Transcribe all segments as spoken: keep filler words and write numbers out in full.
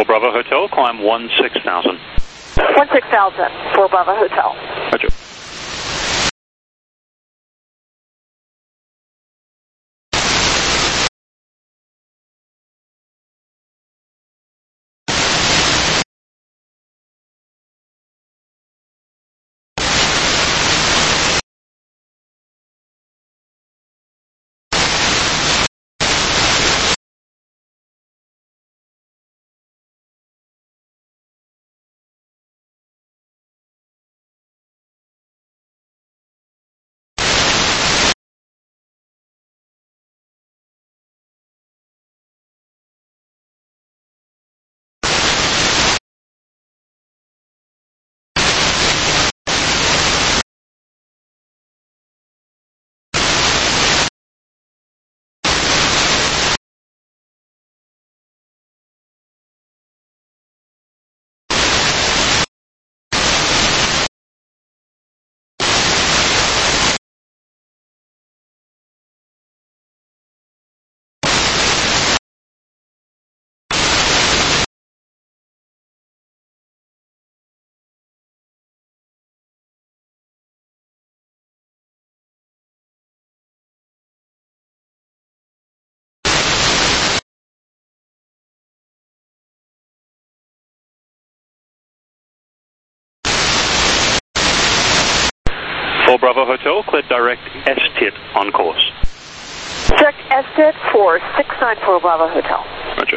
For Bravo Hotel, climb one six thousand. one six thousand for Bravo Hotel. Roger. For Bravo Hotel, clear direct S T I T on course. Direct S T I T for six nine four Bravo Hotel. Roger.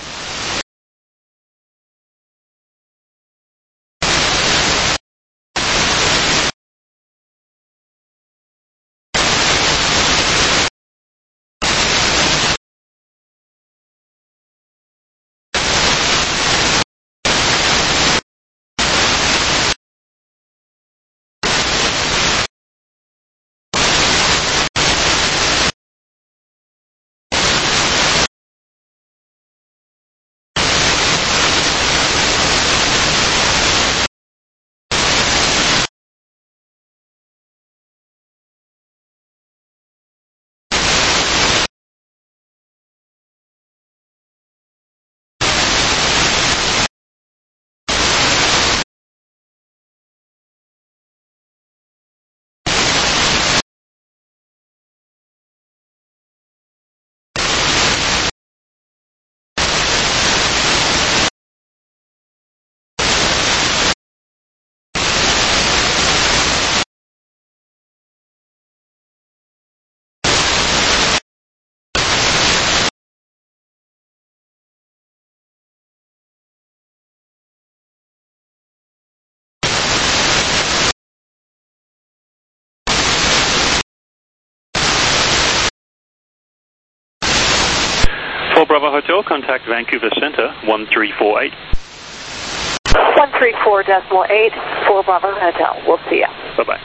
For Bravo Hotel, contact Vancouver Centre, one three four eight. one three four decimal eight for Bravo Hotel. We'll see ya. Bye-bye.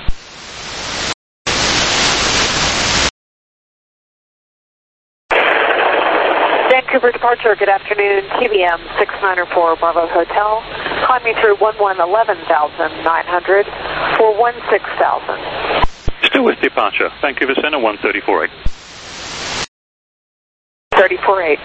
Vancouver departure, good afternoon, T V M six niner four Bravo Hotel. Climbing through one one eleven thousand nine hundred for one six thousand. Still with departure, Vancouver Centre, one three four eight. three four eight.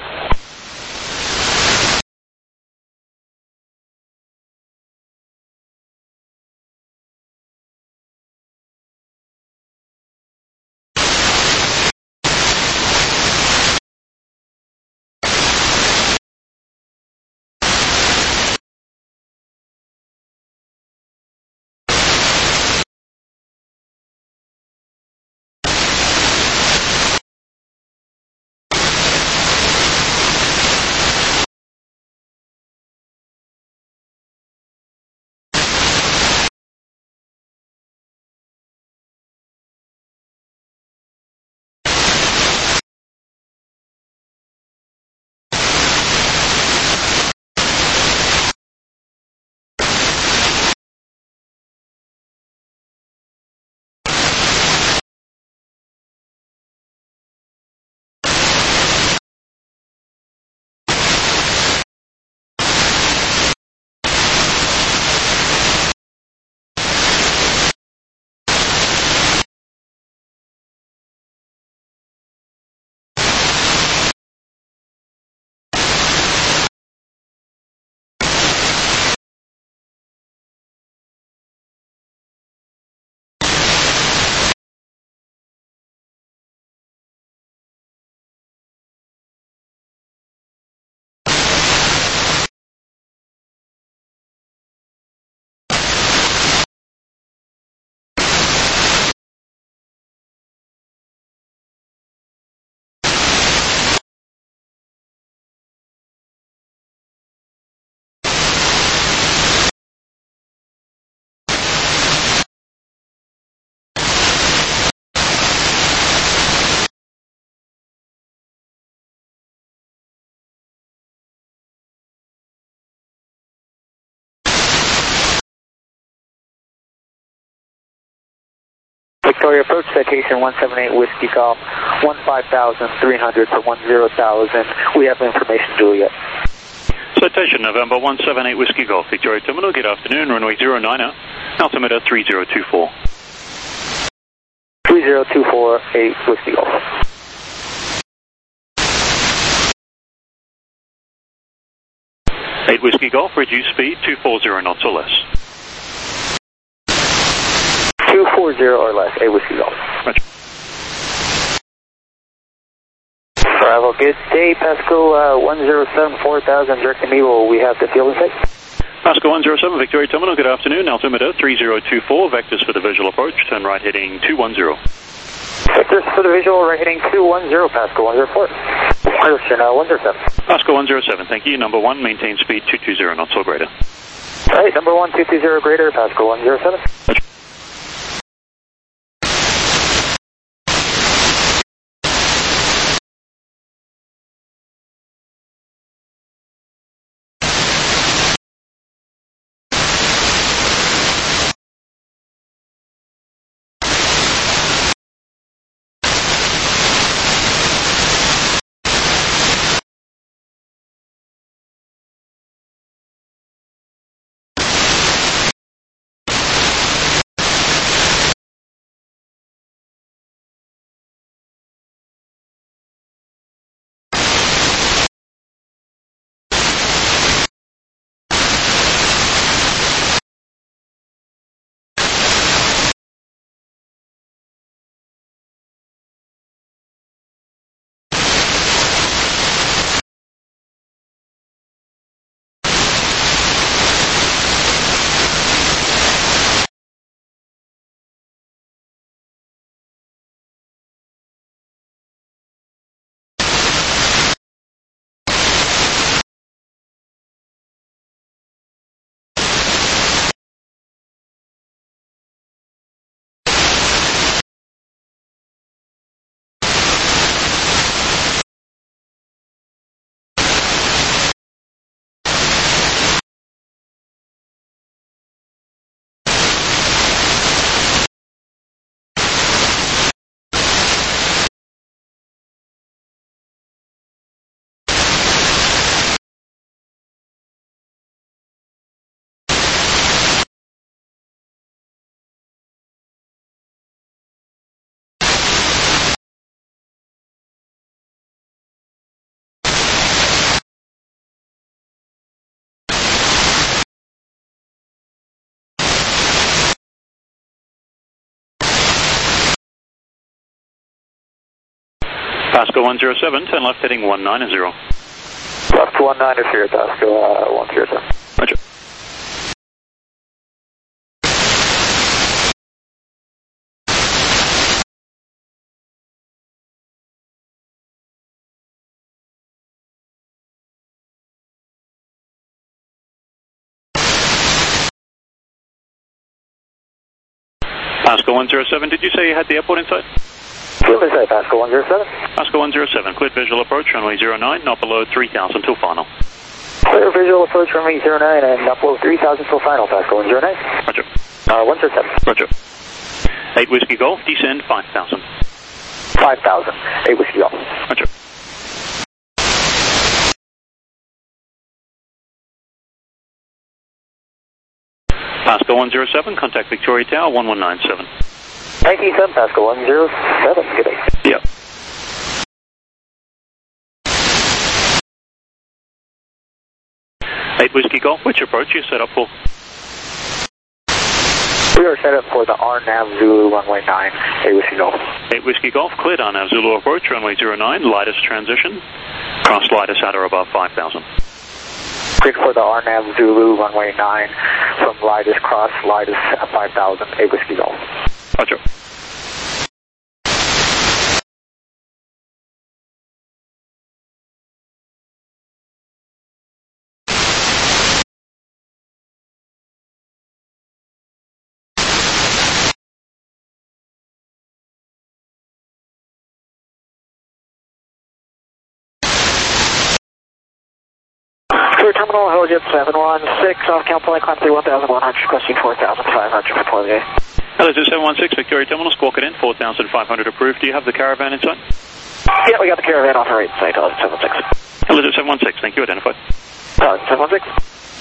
Victoria approach, citation one seven eight Whiskey Golf, one five thousand three hundred for one zero thousand. We have information, Juliet. Citation November one seven eight Whiskey Golf, Victoria Terminal, good afternoon, runway zero niner, altimeter three zero two four. three zero two four eight Whiskey Golf. eight Whiskey Golf, reduce speed two forty knots or less. two forty or less, eight Whiskey Golf. Roger. Bravo, good day, Pasco uh, one zero seven four thousand, direct to me, will we have the field in sight? Pasco one zero seven, Victoria Terminal, good afternoon, altimeter three zero two four, vectors for the visual approach, turn right heading two one zero. Vectors for the visual, right heading two one zero, Pasco one zero four. Question uh, one zero seven. Pasco one zero seven, thank you, number one, maintain speed two two zero knots or greater. Alright, number one, two two zero greater, Pasco one zero seven. Roger. Pasco one zero seven, turn left heading one nine zero. Left one nine zero, Pasco uh, one zero seven. Roger. Pasco one zero seven, did you say you had the airport in sight? Field in sight, Pasco one zero seven. Pasco one zero seven, cleared visual approach, runway zero nine, not below three thousand till final. Clear visual approach, runway zero nine, and up below three thousand till final, Pasco one zero nine. Roger. Uh, one zero seven. Roger. eight Whiskey Golf, descend five thousand. five thousand, eight Whiskey Golf. Roger. Pasco one zero seven, contact Victoria Tower one one nine seven. nineteen seven, Pasco one zero seven, good day. Yep. eight Whiskey Golf, which approach you set up for? We are set up for the R NAV Zulu runway nine, eight Whiskey Golf. eight Whiskey Golf, cleared R NAV Zulu approach, runway zero nine, lightest transition, cross lightest at or above five thousand. Cleared for the R NAV Zulu runway nine, from lightest cross, lightest at five thousand, eight Whiskey Golf. Roger. Terminal, Helijet seven one six, off count point, climb three one thousand one hundred, requesting four thousand five hundred for Portgate. Hello, two seven one six Victoria Terminal, squawk it in, four thousand five hundred approved. Do you have the caravan inside? Yeah, we got the caravan off our right side, uh, seven one six. Hello, two seven one six, thank you, identified. Uh, seven one six.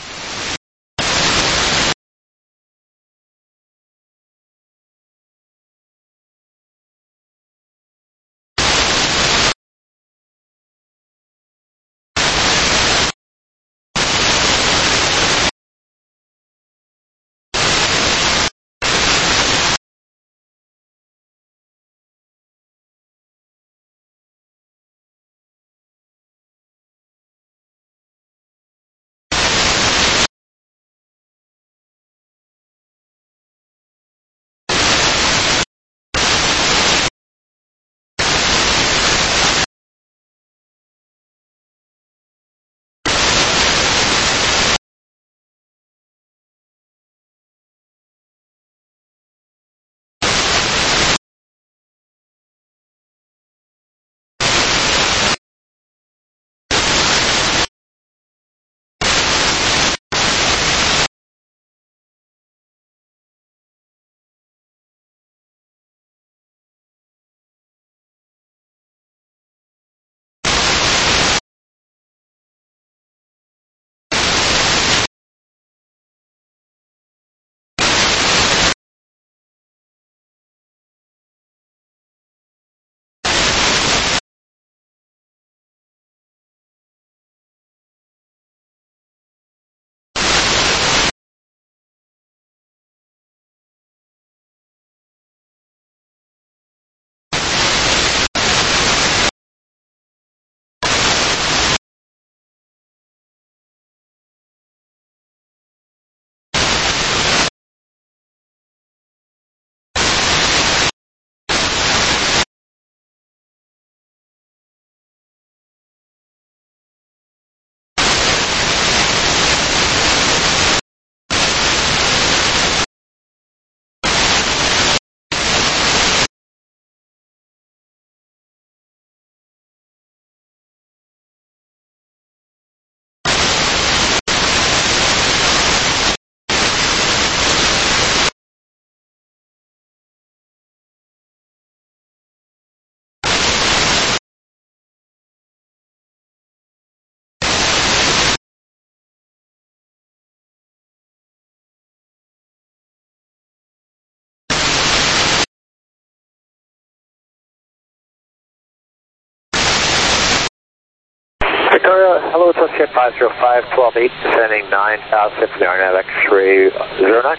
Victoria, hello, Associate five zero five, twelve eight, descending nine thousand for the R N A V X-ray zero nine.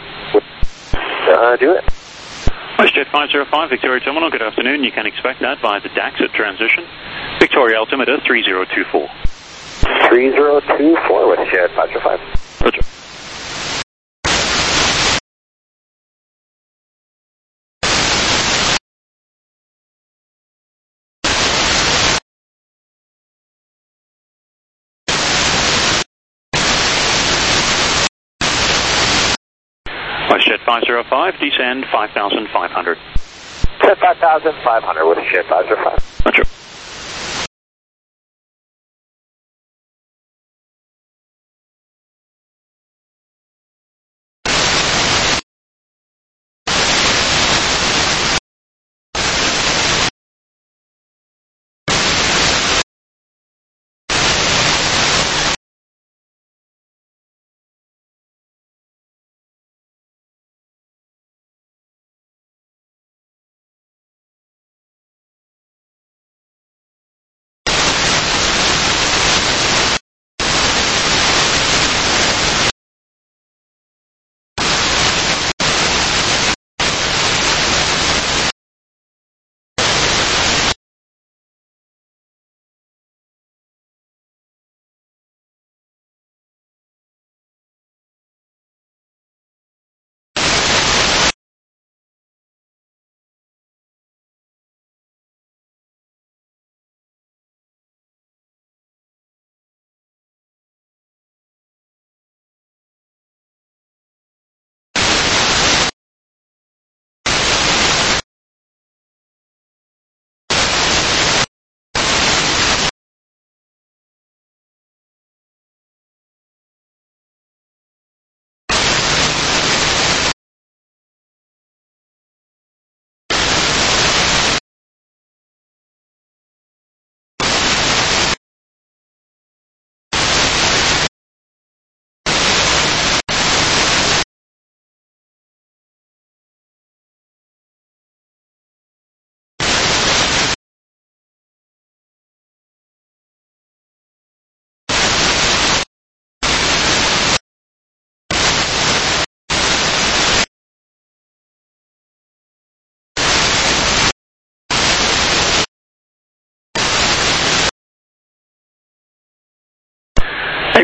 Uh, do it. WestJet five zero five, Victoria Terminal, good afternoon. You can expect that via the D A X at transition. Victoria altimeter three zero two four. three zero two four, WestJet five zero five. Roger. WestJet five zero five, descend five thousand five hundred. Set five thousand five hundred, WestJet five zero five. Roger.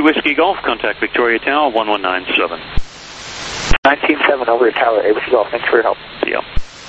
three Whiskey Golf, contact Victoria Tower, one one nine seven. nineteen seven over your tower, A Whiskey Golf, thanks for your help. Yep.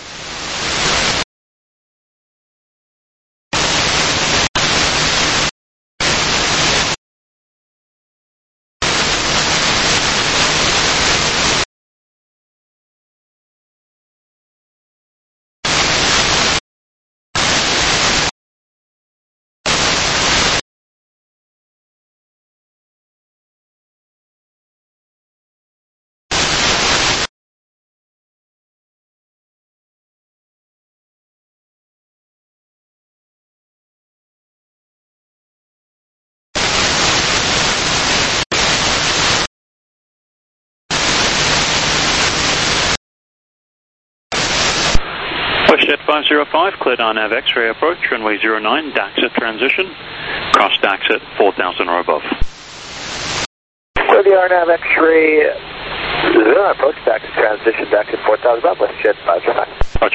WestJet five zero five, cleared on Nav X-ray approach, runway zero nine, D A X at transition, cross D A X at four thousand or above. Clear the R Nav X-ray, zero approach, D A X at transition, D A X at four thousand above, WestJet five zero five. Roger.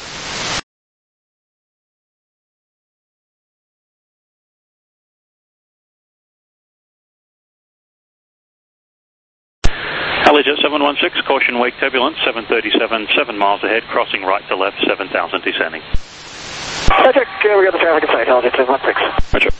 Helijet seven one six, caution wake turbulence, seven thirty-seven, seven miles ahead, crossing right to left, seven thousand descending. Roger, uh, we got the traffic in sight, Helijet seven one six. Roger.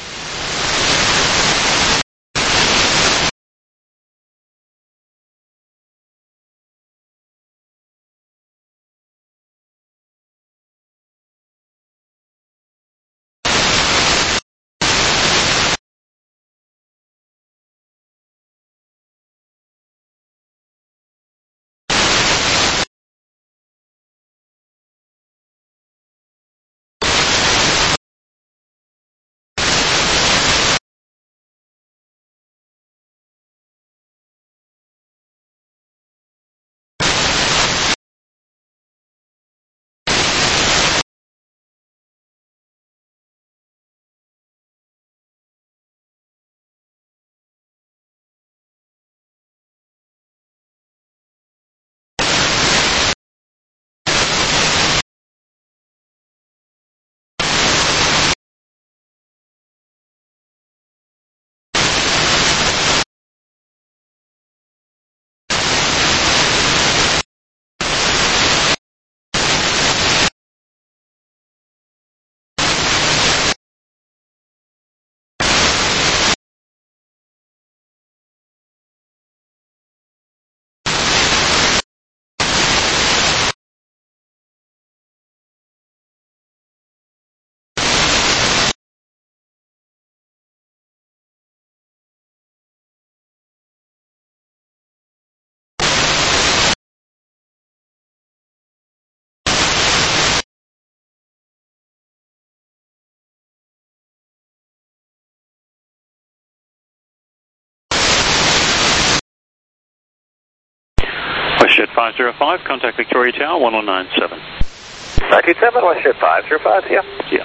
WestJet five zero five, contact Victoria Tower, one one nine seven. nineteen seven, WestJet five zero five, yeah. Yeah.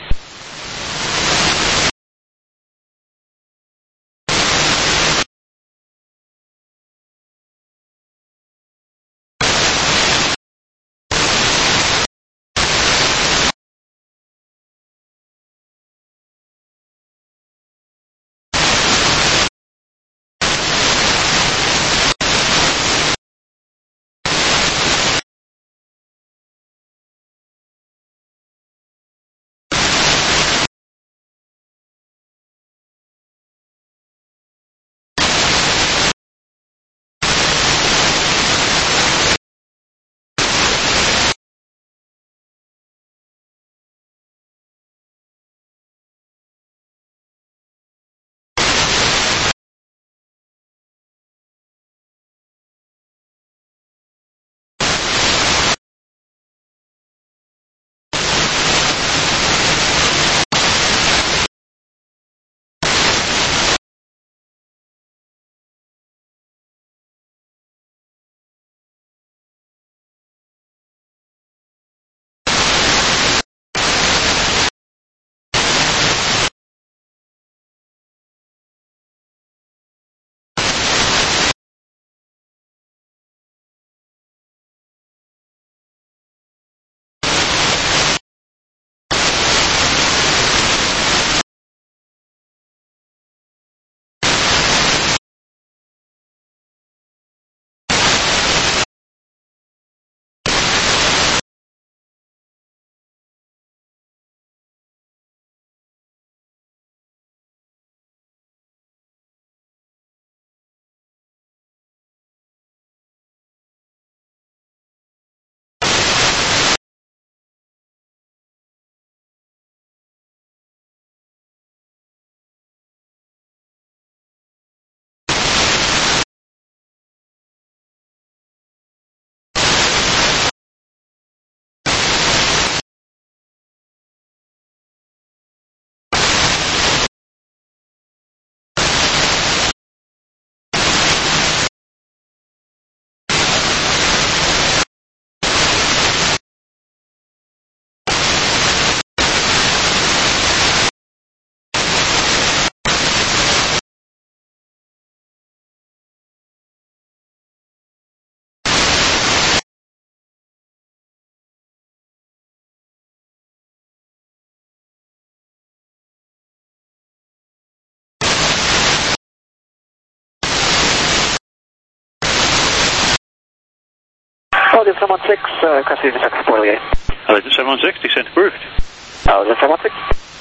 Allegiant seven one six, uh, crossing the second support again. Allegiant seven one six, descent approved. Allegiant seven one six.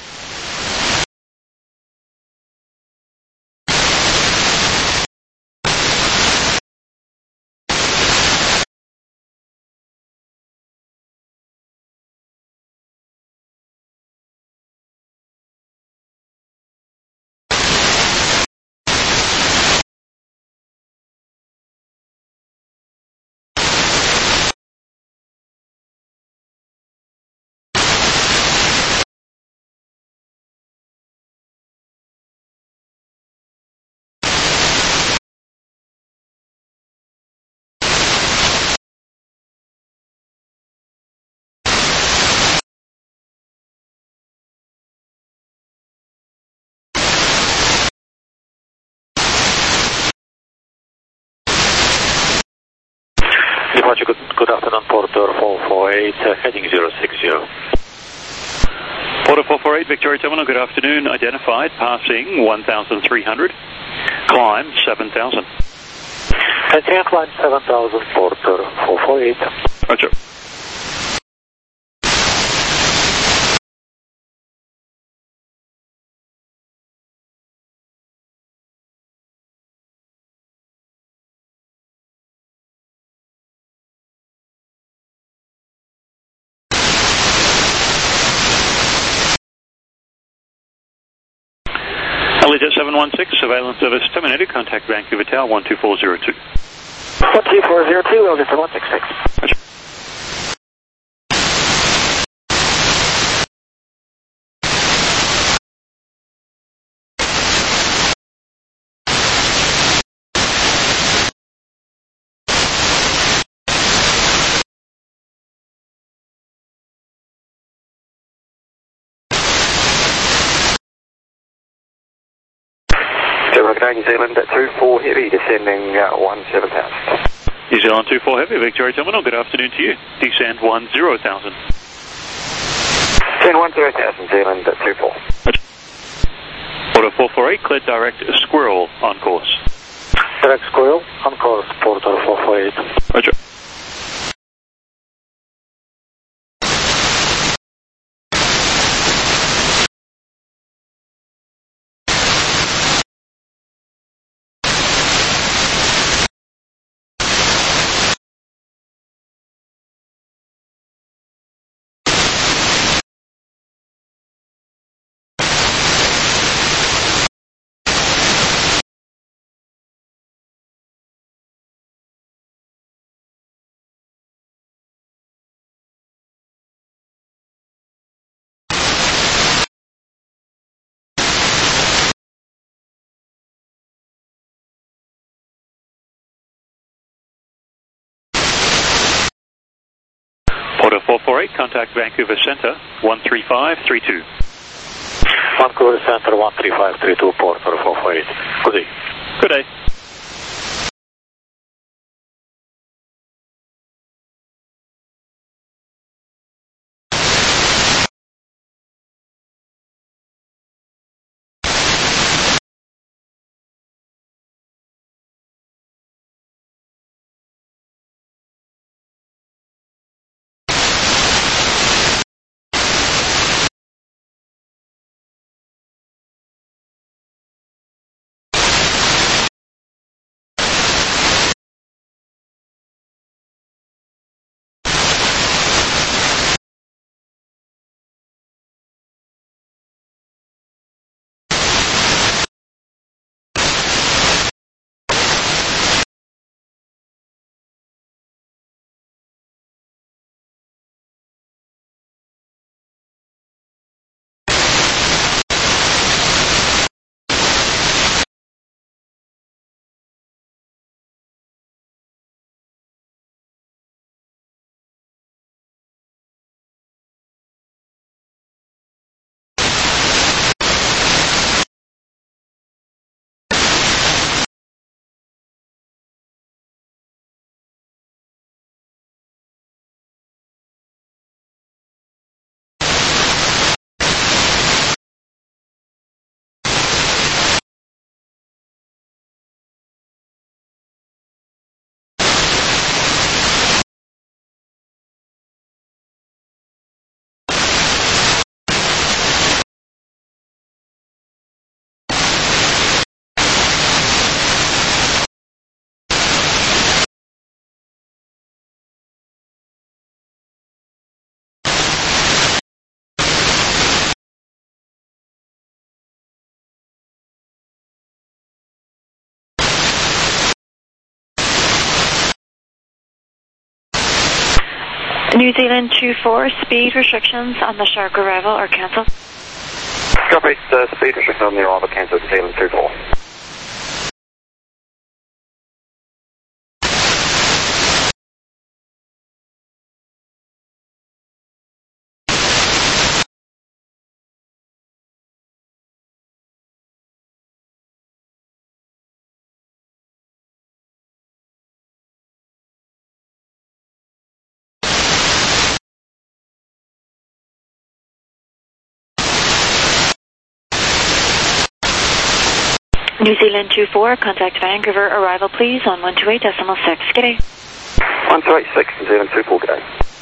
Departure, good, good afternoon, Porter four four eight, uh, heading zero six zero. Porter four four eight, Victoria Terminal, good afternoon. Identified, passing one thousand three hundred. Climb seven thousand. Maintain climb seven thousand, Porter four four eight. Roger. Allegiant seven one six, surveillance service terminated. Contact Vancouver Tower one two four zero two. one two four zero two, Allegiant seven one six six. Roger. New Zealand two four heavy, descending uh, one seven thousand. New Zealand two four Heavy, Victoria Terminal, good afternoon to you. Descend one zero thousand. Descend one zero thousand, Zealand two four. Porter four four eight, cleared direct Squirrel on course. Direct Squirrel, on course, Porter four four eight. Roger. Porter four four eight, contact Vancouver Centre one three five three two. Vancouver Centre one three five three two, Porter four four eight. Good day. Good day. New Zealand two four, speed restrictions on the Shark arrival are cancelled. Copy, uh, speed restrictions on the arrival cancelled, New Zealand two four. New Zealand two four, contact Vancouver arrival please on one two eight decimal six. G'day. one two eight six, New Zealand two four, g'day.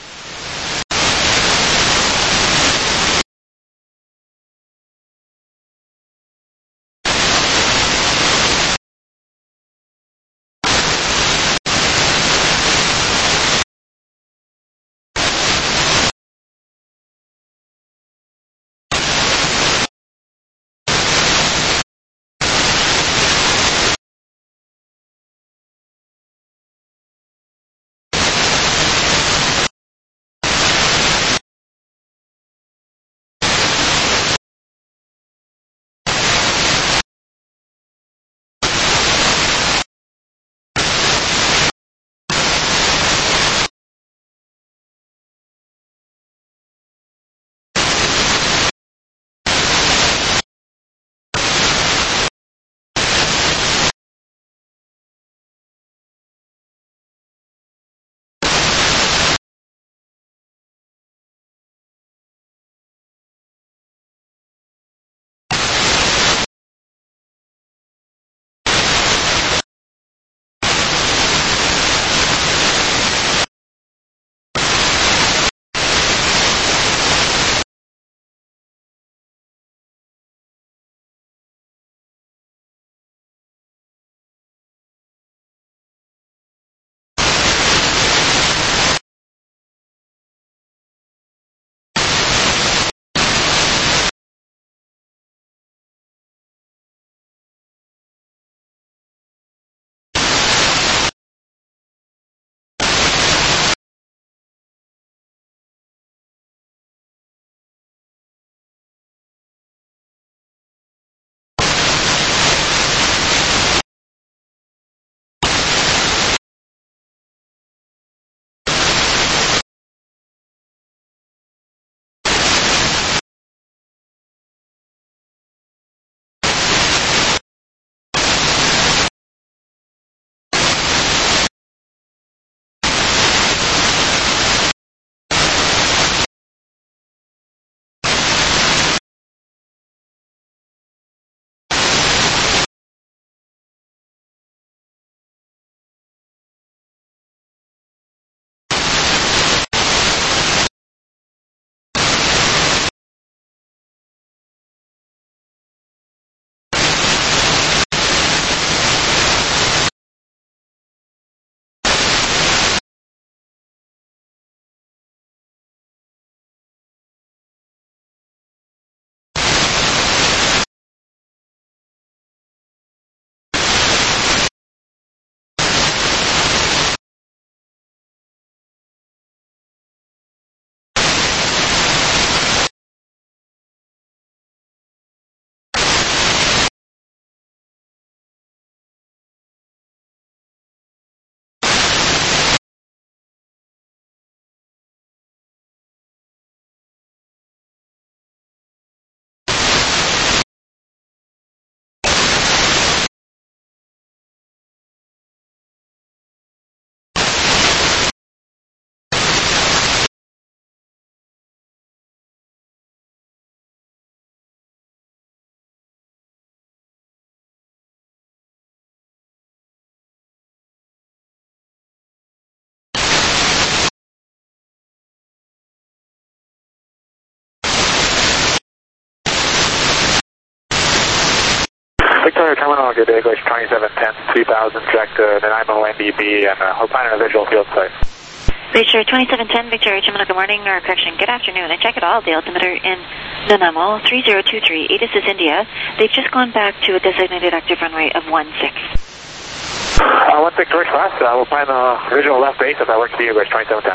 Victoria Terminal, good day, English twenty-seven ten, two thousand, check uh, the nine one N D B, and uh, we're planning a visual field site. Victoria twenty-seven ten, Victoria Terminal, good morning, or correction, good afternoon. I check it all, the altimeter in Nanaimo, three zero two three, ATIS is India. They've just gone back to a designated active runway of one six. Uh, one six, George West, uh, we'll plan a visual left base if that works for you, English twenty-seven ten.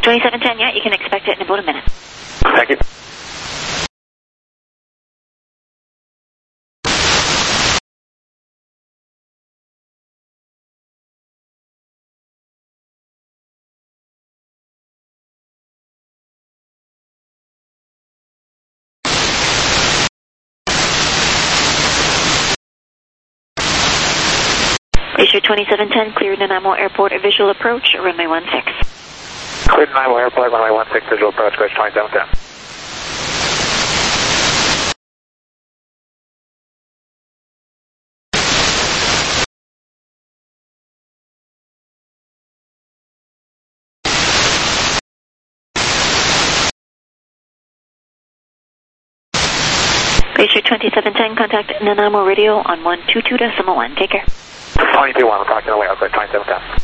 twenty-seven ten, yeah, you can expect it in about a minute. Thank you. Glacier twenty-seven ten, clear Nanaimo Airport, visual approach, runway one six. Clear Nanaimo Airport, runway one six, visual approach, Glacier twenty-seven ten. Glacier twenty-seven ten, contact Nanaimo Radio on one two two decimal one. Take care. twenty-two one, we're talking away, Glacier twenty-seven ten.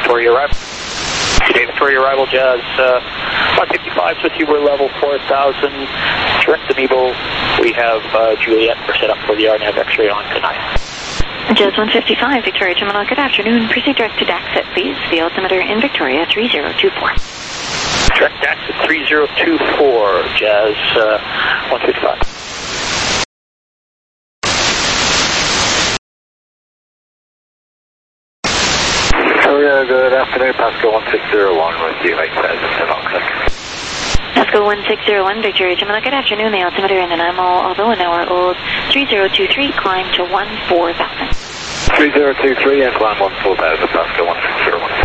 Victoria arrival. Today, Victoria arrival, Jazz uh, one fifty-five with you, we're level four thousand. Direct to Nebo, we have uh, Juliet, we're set up for the R N A V X-ray on tonight. Jazz one fifty-five, Victoria Terminal, good afternoon. Proceed direct to Daxit, please. The altimeter in Victoria, three zero two four. Direct Daxit three zero two four, Jazz uh, one fifty-five. Victoria, good afternoon, Pascal one six zero one with you, eight thousand, Pascal one six zero one, Victoria Terminal, good afternoon. The altimeter in Nanaimo, although an hour old, three zero two three, climb to one four thousand. three zero two three and climb one four thousand, Pascal one six zero one.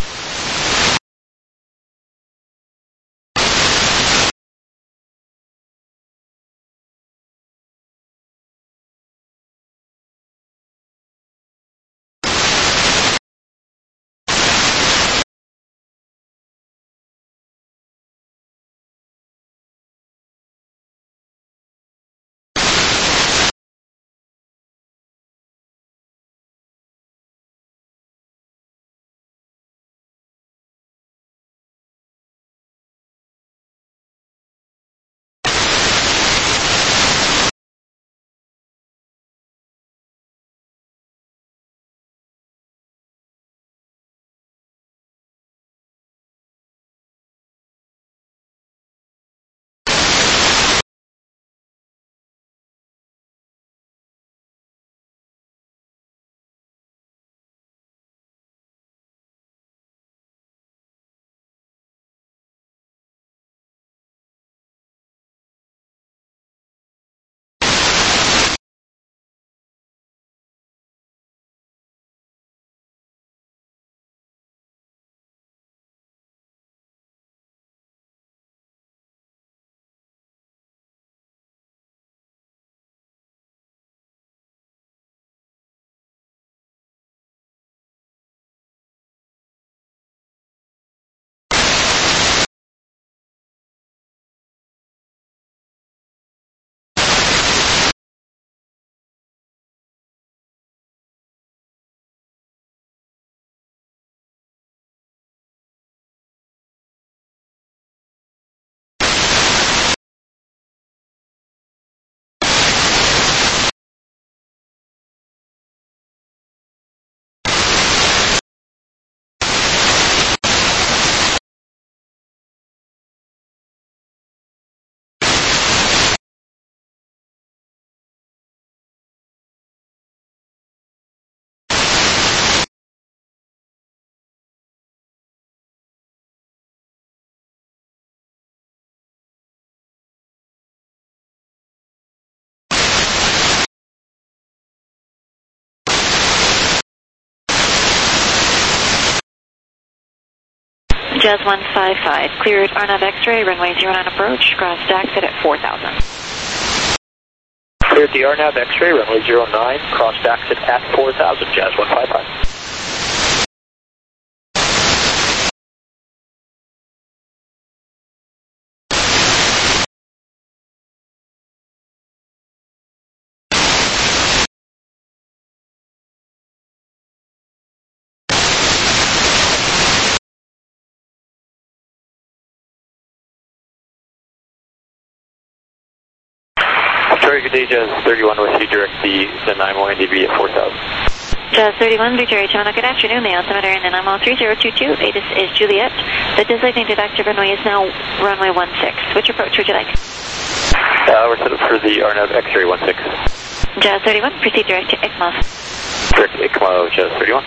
Jazz one five five, cleared R N A V X-ray, runway zero nine approach, cross Daxit at four thousand. Cleared the R N A V X-ray, runway zero nine, cross Daxit at four thousand, Jazz one five five. Victoria, good day, Jazz thirty-one with you, direct the Nanaimo N D B at four thousand. Jazz thirty-one, Victoria Terminal, good afternoon. The altimeter in Nanaimo, three zero two two, ATIS is Juliet. The designated active runway is now runway one six. Which approach would you like? Uh, we're set up for the R N A V X-ray one six. Jazz thirty-one, proceed direct to I C M O. Direct to I C M O, Jazz thirty-one.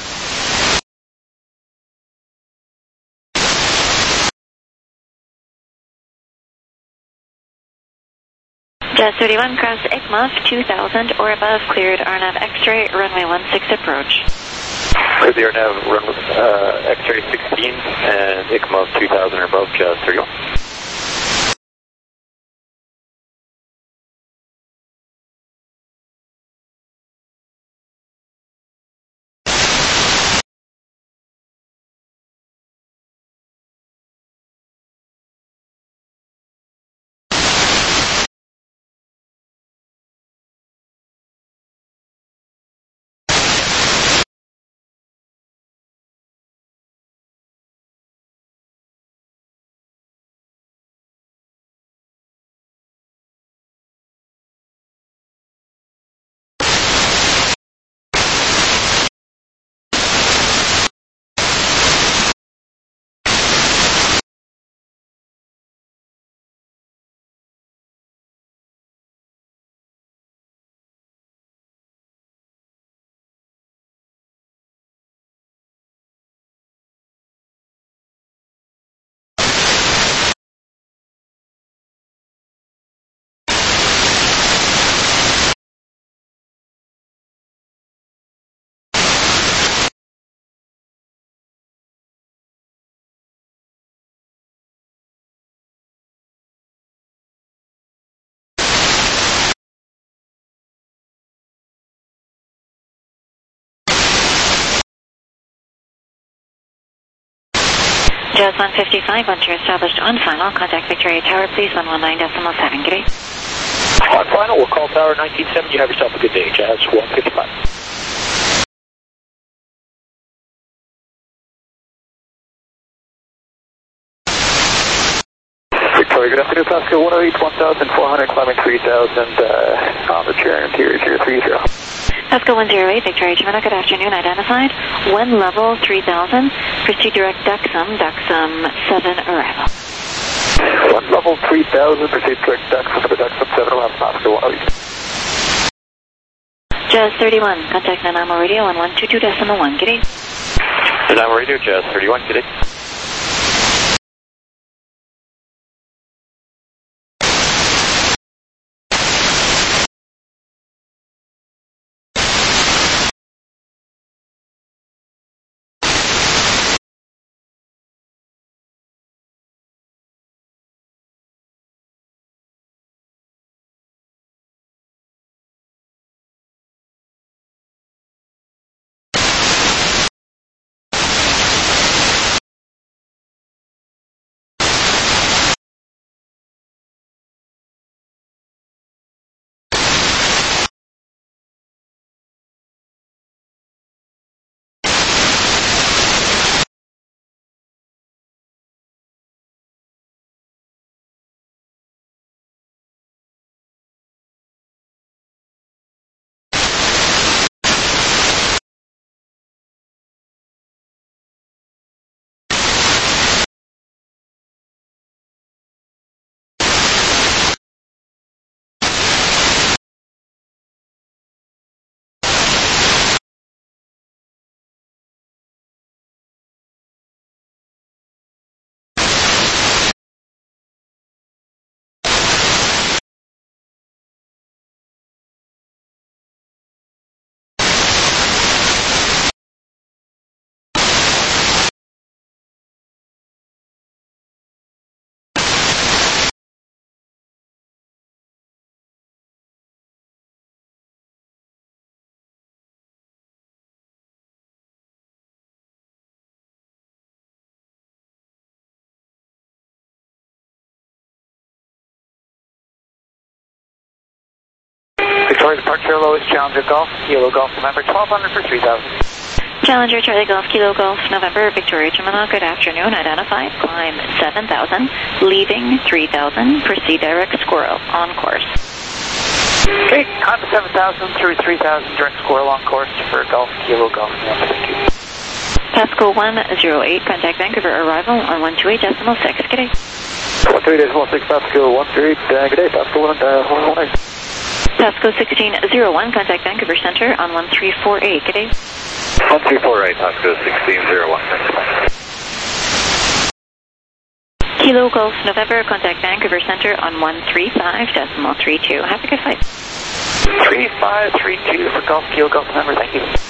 Jazz thirty-one, cross I C M O two thousand or above, cleared R N A V X-ray, runway one six approach. Cleared the R N A V run, uh, X-ray sixteen and I C M O two thousand or above, Jazz thirty-one. Jazz one fifty-five, once you're established on final, contact Victoria Tower, please, one one nine decimal seven. Good day. On final, we'll call Tower nineteen seven. You have yourself a good day, Jazz one fifty-five. Victoria, good afternoon, Pasco one oh eight, one thousand four hundred, climbing three thousand uh, on the chair interior zero three zero. Pasco one oh eight, Victoria Gemini, good afternoon, identified. One level three thousand, proceed direct Duxum, Duxum seven arrival. One level three thousand, proceed direct Duxum for the Duxum seven arrival, Pasco one oh eight. Jazz thirty-one, contact Nanaimo Radio on one two two decimal one. Good day. Nanaimo Radio, Jazz thirty-one, good day. Victoria departure, lowest Challenger Golf, Kilo Golf, November twelve hundred for three thousand. Challenger Charlie Golf, Kilo Golf, November, Victoria Gemini, good afternoon, identified, climb seven thousand, leaving three thousand, proceed direct Squirrel, on course. Okay, climb to seven thousand through three thousand, direct Squirrel on course for Golf, Kilo Golf, November. Thank you. Pasco one oh eight, contact Vancouver, arrival on one two eight decimal six. Good day. one two eight decimal six, Pasco one two eight, uh, good day, Pasco one one eight. Pasco sixteen oh one, contact Vancouver Center on one three four eight. Good day. one three four eight, Pasco sixteen oh one. Kilo Golf November, contact Vancouver Center on one three five decimal three two. Have a good flight. three five three two for Golf, Kilo Golf November, thank you.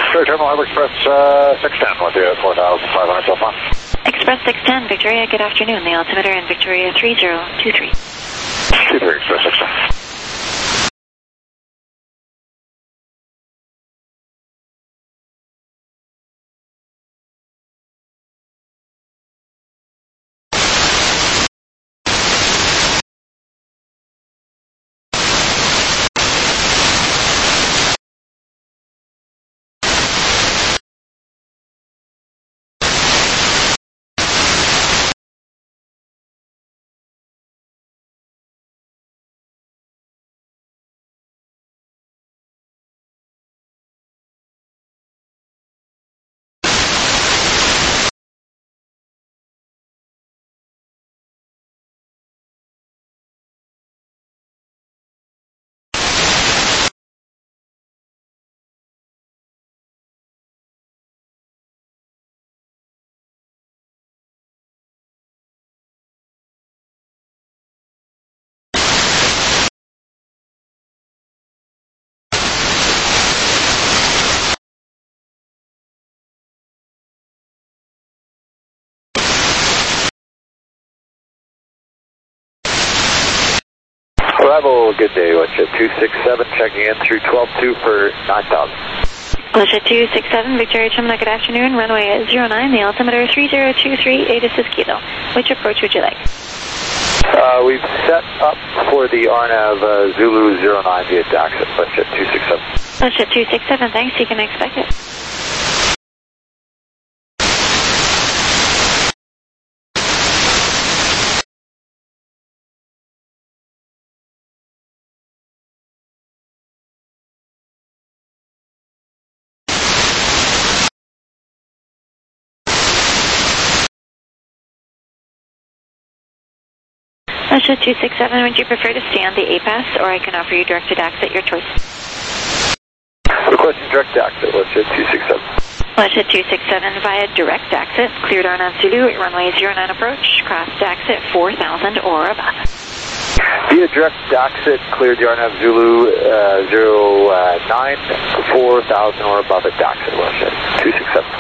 Victoria Terminal Harbor Express uh, six ten with you at four thousand five hundred so far. Express six ten, Victoria, good afternoon. The altimeter in Victoria three zero two three. two three, Express six ten. Arrival, good day, Westjet two six seven, checking in through twelve two for nine thousand. Westjet two six seven, Victoria Terminal, good afternoon. Runway zero nine, the altimeter three zero two three, ATIS is Kilo. Which approach would you like? Uh, we've set up for the R NAV uh, Zulu zero nine via Daxit, Westjet two six seven. Westjet two six seven, thanks, you can expect it. Westjet two six seven, would you prefer to stay on the A P A S, or I can offer you directed exit, your choice? Requesting direct exit, Westjet two six seven. Westjet two six seven via direct exit, cleared R NAV Zulu, runway zero nine approach, cross to exit four thousand or above. Via direct exit, cleared the R NAV Zulu uh, zero nine, four thousand or above at Daxit, Westjet two six seven.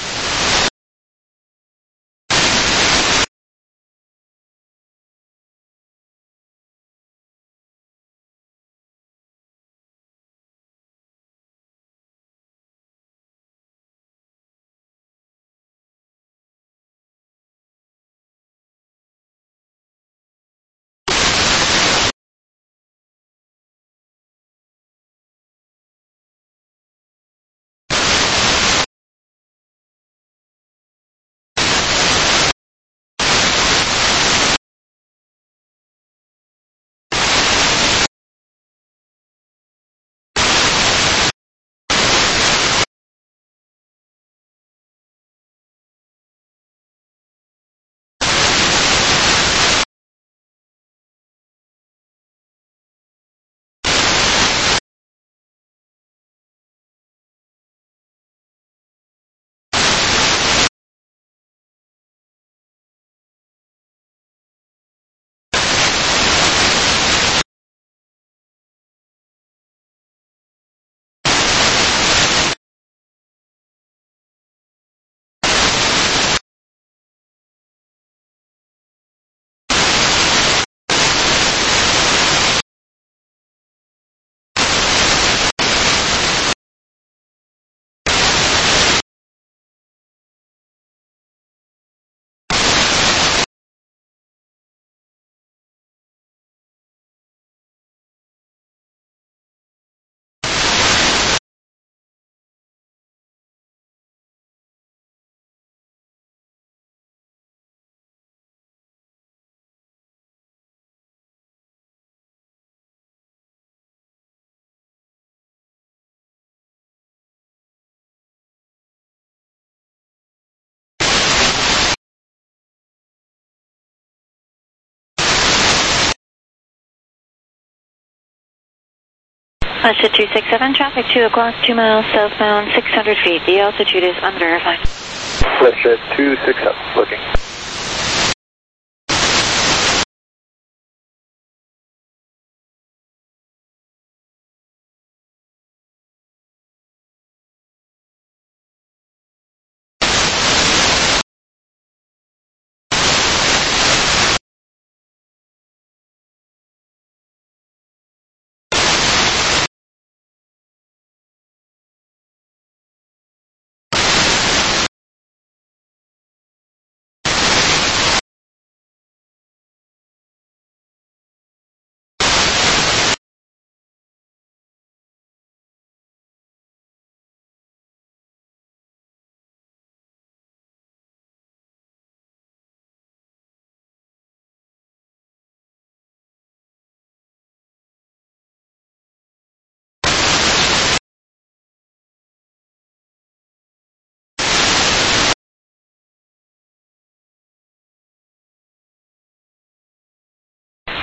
Westjet two six seven, traffic two o'clock, two miles southbound, six hundred feet. The altitude is unverified. Westjet two six seven, looking.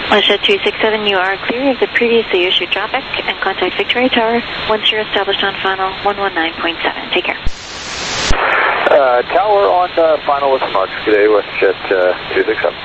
Watershed two six seven, you are clear of the previously issued traffic and contact Victoria Tower once you're established on final one one nine point seven. Take care. Uh, tower on uh, final with Mark. Today, WestJet uh, two six seven.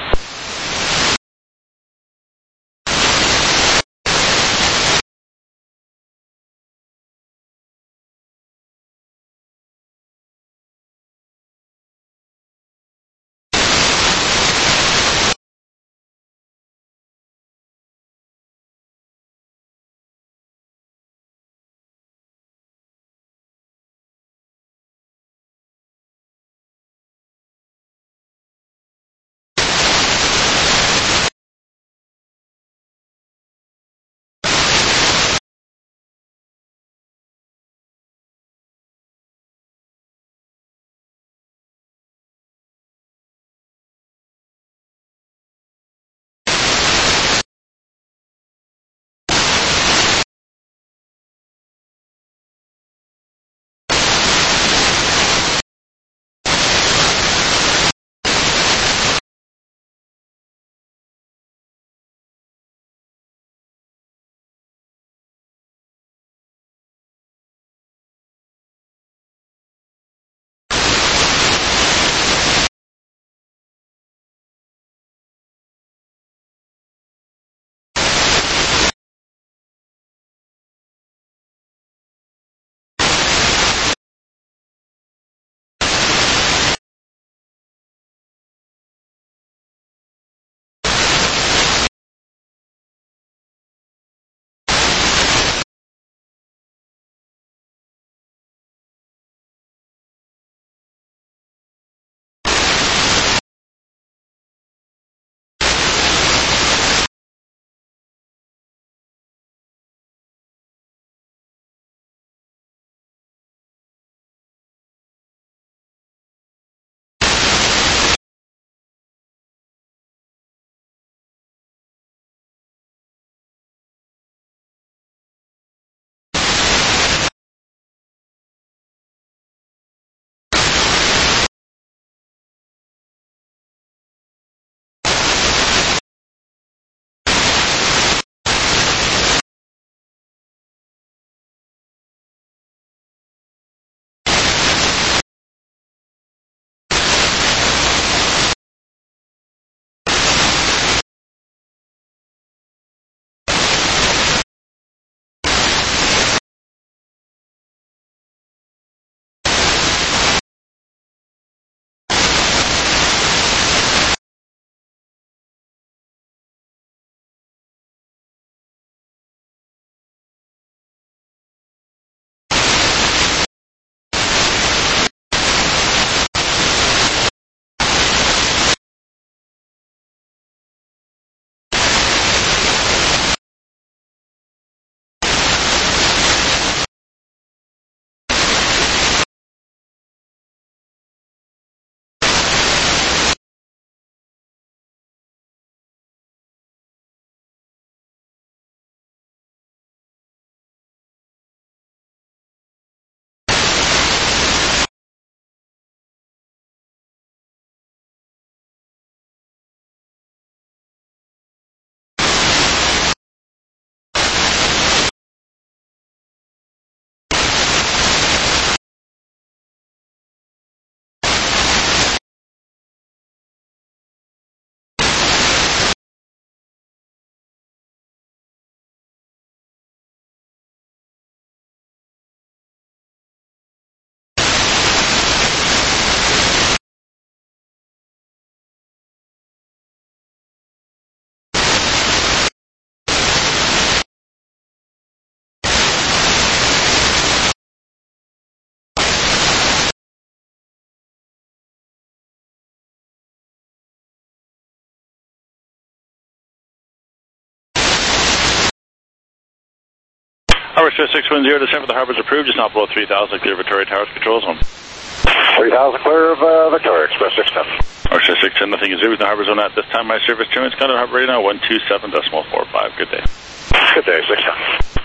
Tower six one zero, descent for the harbor's approved, just not below three thousand, clear Victoria Towers control zone. three thousand clear of uh, Victoria, Express six ten. Tower six ten, nothing is zero in the harbor zone at this time. My service turn is Contact harbor right now, one two seven decimal four five. Good day. Good day, six ten.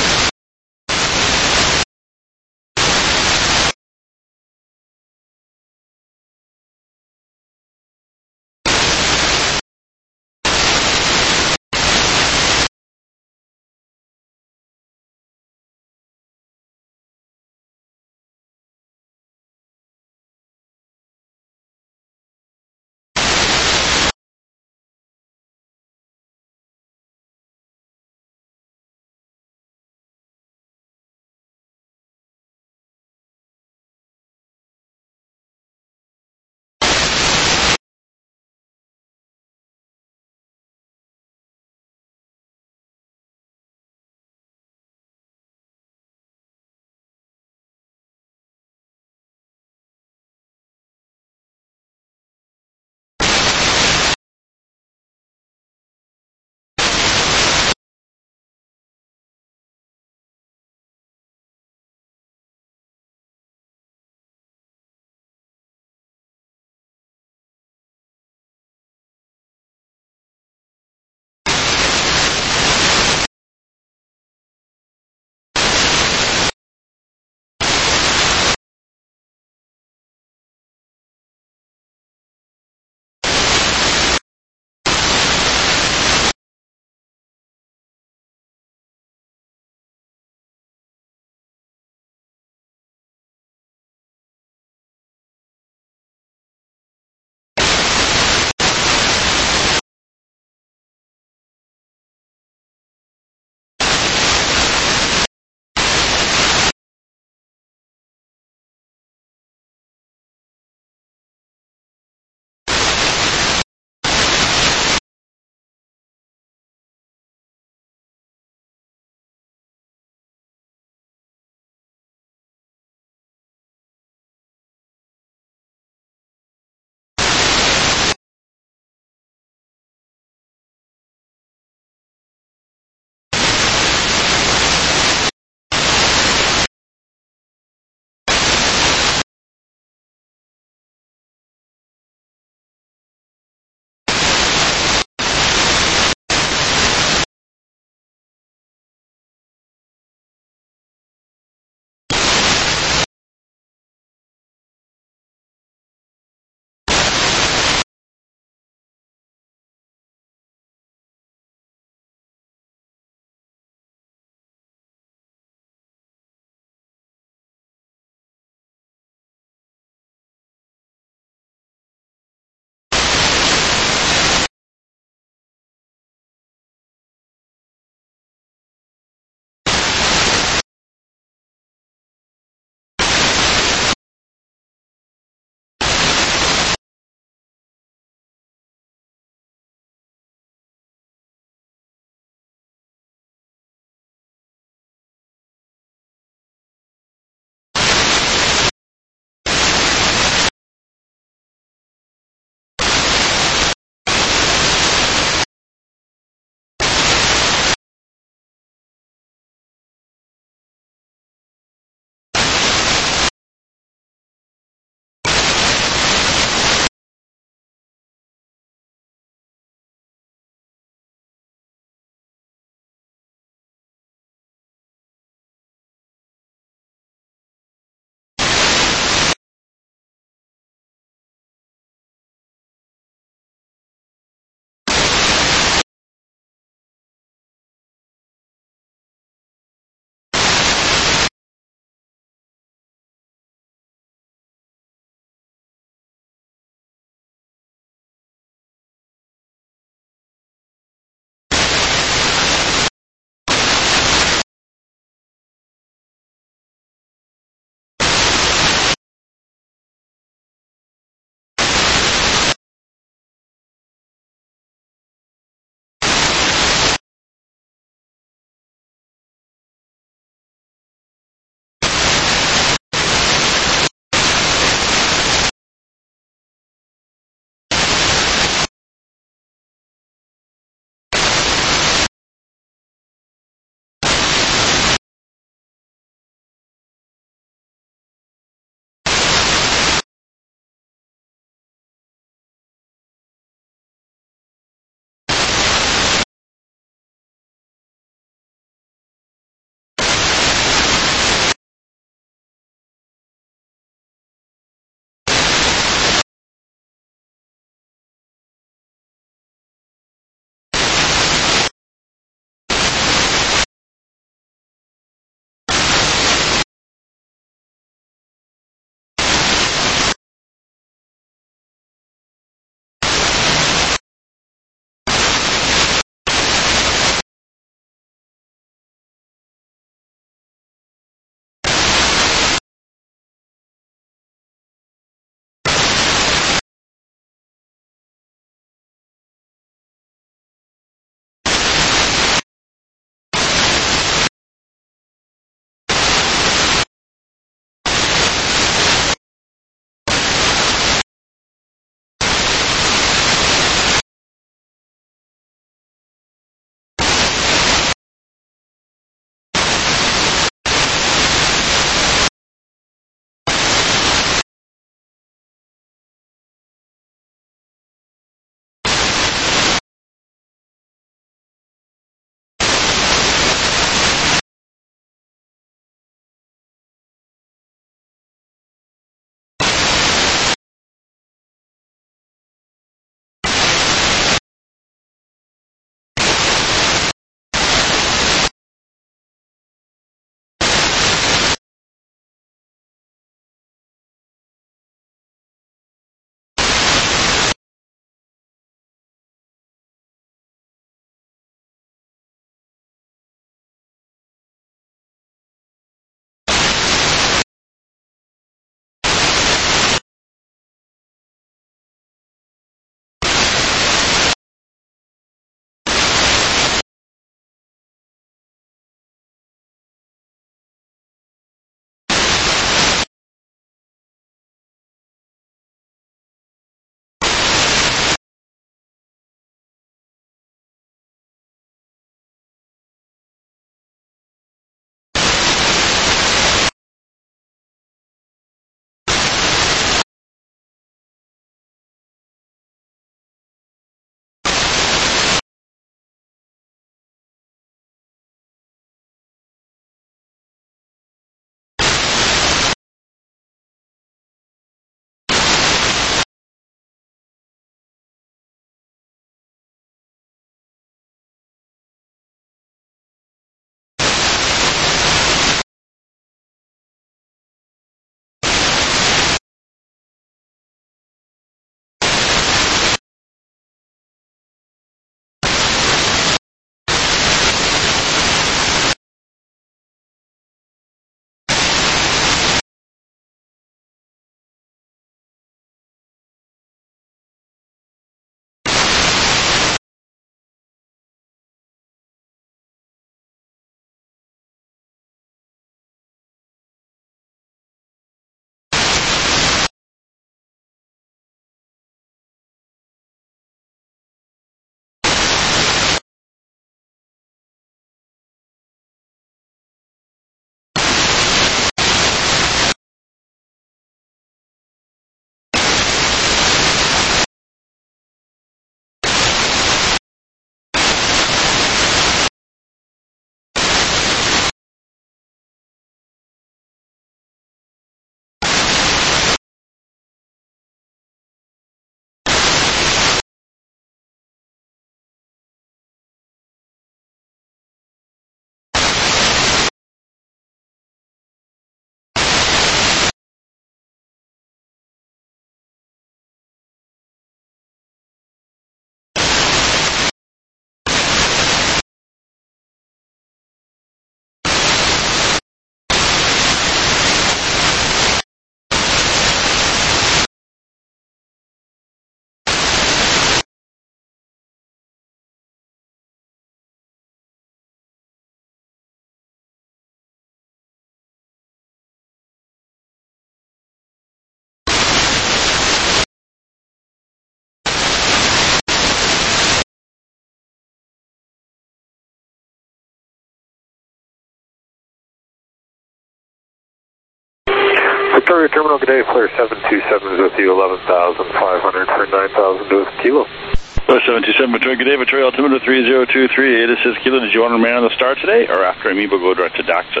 Victoria Terminal, good day. Flare seven two seven is with you, eleven thousand five hundred for nine thousand to Kilo. Flare seven two seven, Victoria, good day. Victoria altimeter three zero two three. This is Kilo. Did you want to remain on the star today, or after Amoeba go direct to Daxit?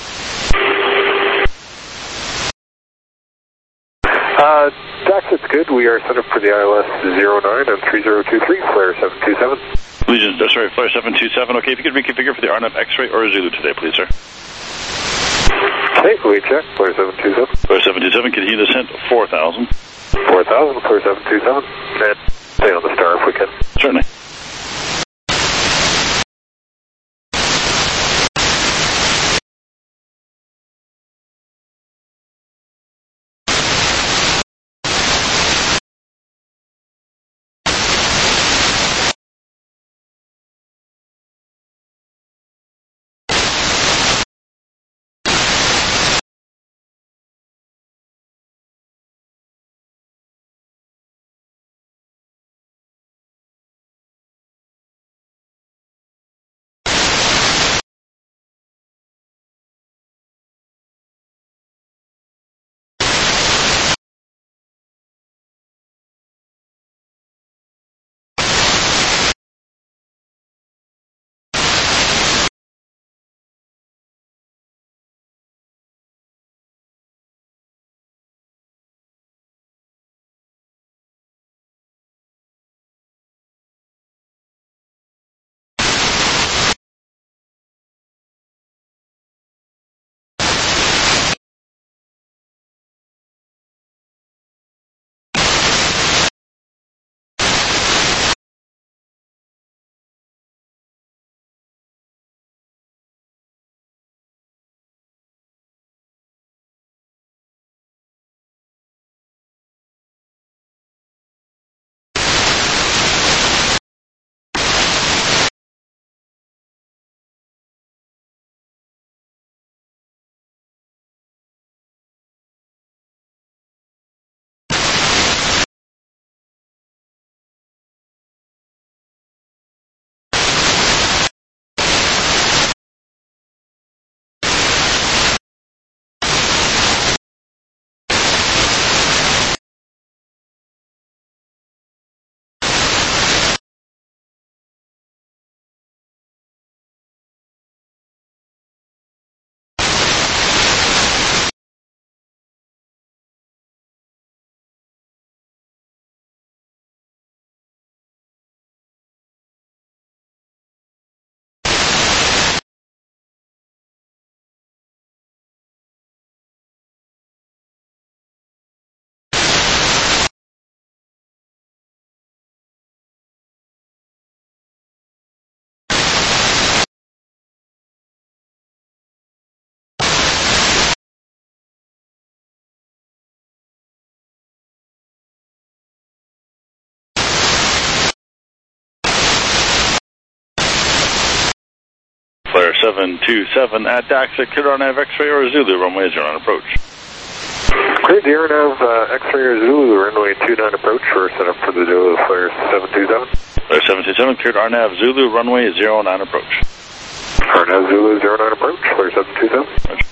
Uh, Daxit's good. We are set up for the I L S zero nine on three zero two three, Flare seven two seven. Legion, uh, sorry, Flare seven two seven. Okay, if you could reconfigure for the R N A V X-ray or Zulu today, please, sir. Okay, we check. Flare seven two seven. Flare seven two seven, can he descend four thousand? four thousand, Flare seven two seven. And stay on the star if we can. Certainly. Flare seven two seven at Daxit, clear R N A V X-ray or Zulu, runway zero nine approach. Clear the R N A V uh, X-ray or Zulu, runway two nine approach. We're set up for the Zulu, Flare seven two seven. Flare seven two seven, cleared R N A V Zulu, runway zero nine approach. R N A V Zulu zero nine approach, Flare seven two seven.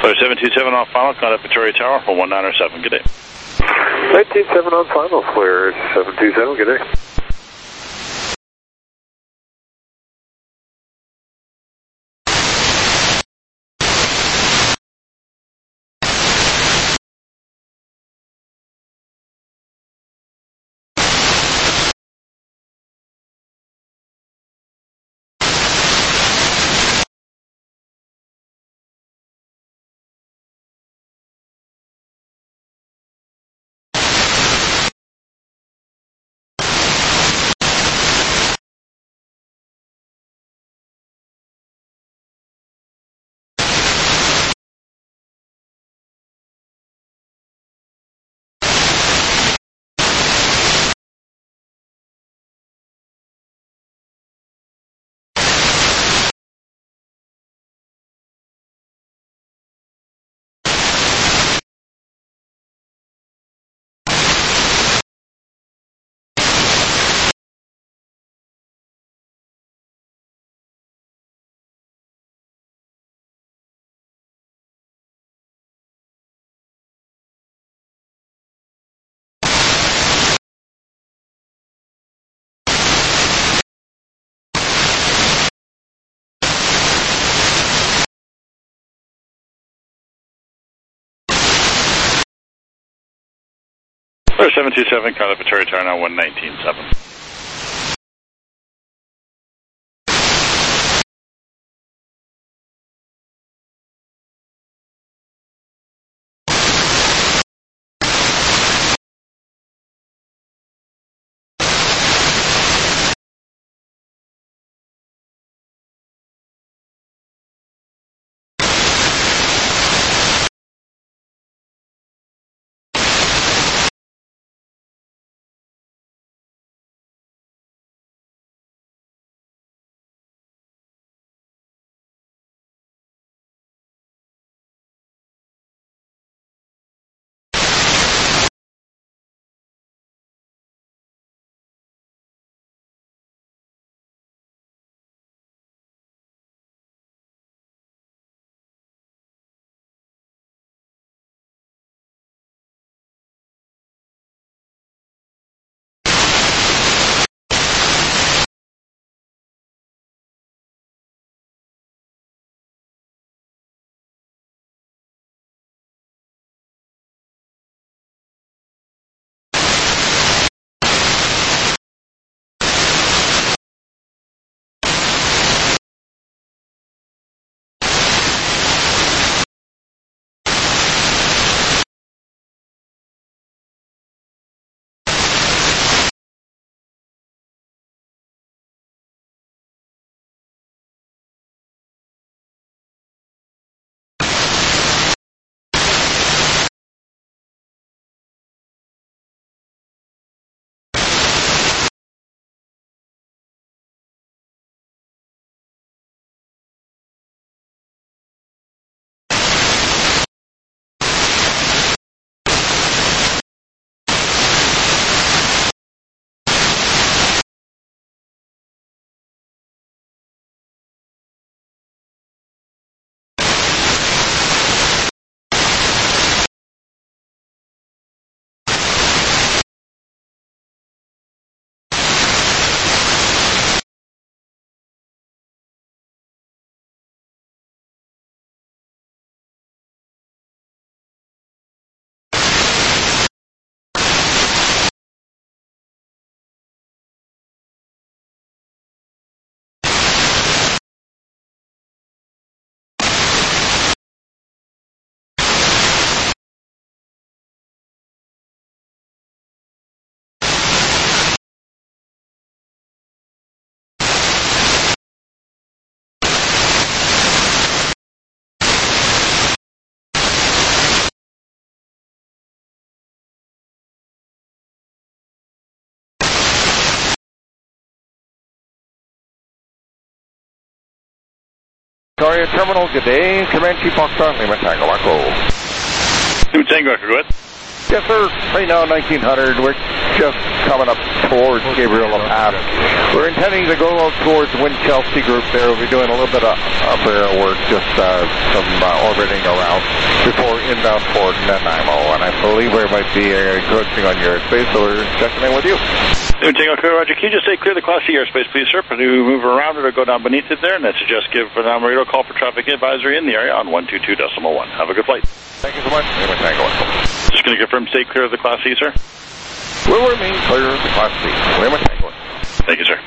seven two seven on final, contact Victoria Tower for one nine seven. Good day. nine two seven on final, clear seven two seven, good day. seven two seven, contact Victoria Tower now one nineteen seven. Victoria Terminal, good day. Comanche Foxtrot, Lima Tango Echo. Lima Tango Echo, go ahead. Yes, sir. Right now, nineteen hundred. We're just coming up towards Gabriela Pass. We're intending to go out towards Wind Chelsea Group there. We'll be doing a little bit of up air work, just uh, some uh, orbiting around before inbound port Nanaimo. And I believe there might be a coaching on your airspace, so we're checking in with you. Tango Echo, Roger. Can you just say clear the Class C airspace, please, sir? Can you move around it or go down beneath it there? And I suggest give Nanaimo Radio a call for traffic advisory in the area on one two two point one. Have a good flight. Thank you so much. Tango Echo. Just going to confirm, stay clear of the Class C, sir? Will remain clear of the Class C. Tango Echo. Thank you, sir.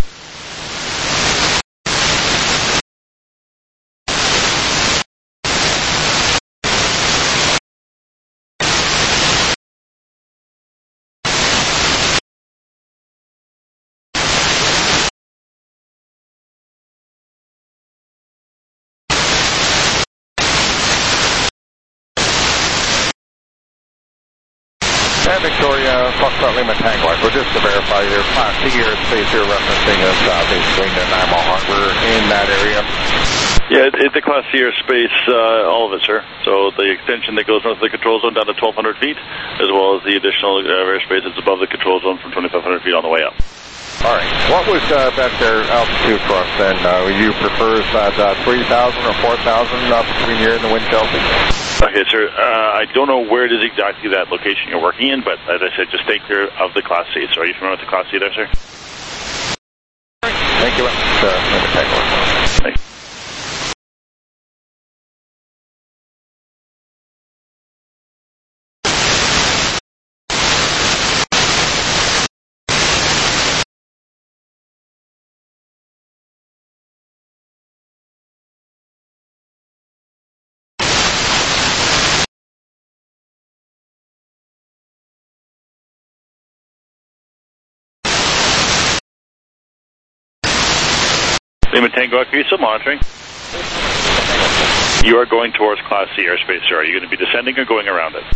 And Victoria, Foxtrot Lima Tango Echo, just to verify your Class C airspace you're referencing is uh, basically Nanaimo Harbor in that area. Yeah, it's the Class C airspace, uh, all of it, sir. So the extension that goes north of the control zone down to twelve hundred feet, as well as the additional uh, airspace that's above the control zone from twenty-five hundred feet on the way up. All right. What was uh, best air altitude for us then? Uh, would you prefer that uh, three thousand or four thousand uh, between here and the Wind Chelsea? Okay, sir. Uh, I don't know where it is exactly that location you're working in, but as I said, just stay clear of the Class C. So are you familiar with the Class C there, sir? Thank you. Uh, Thanks. Lima Tango Echo, are you still monitoring? You are going towards Class C airspace, sir. Are you going to be descending or going around it?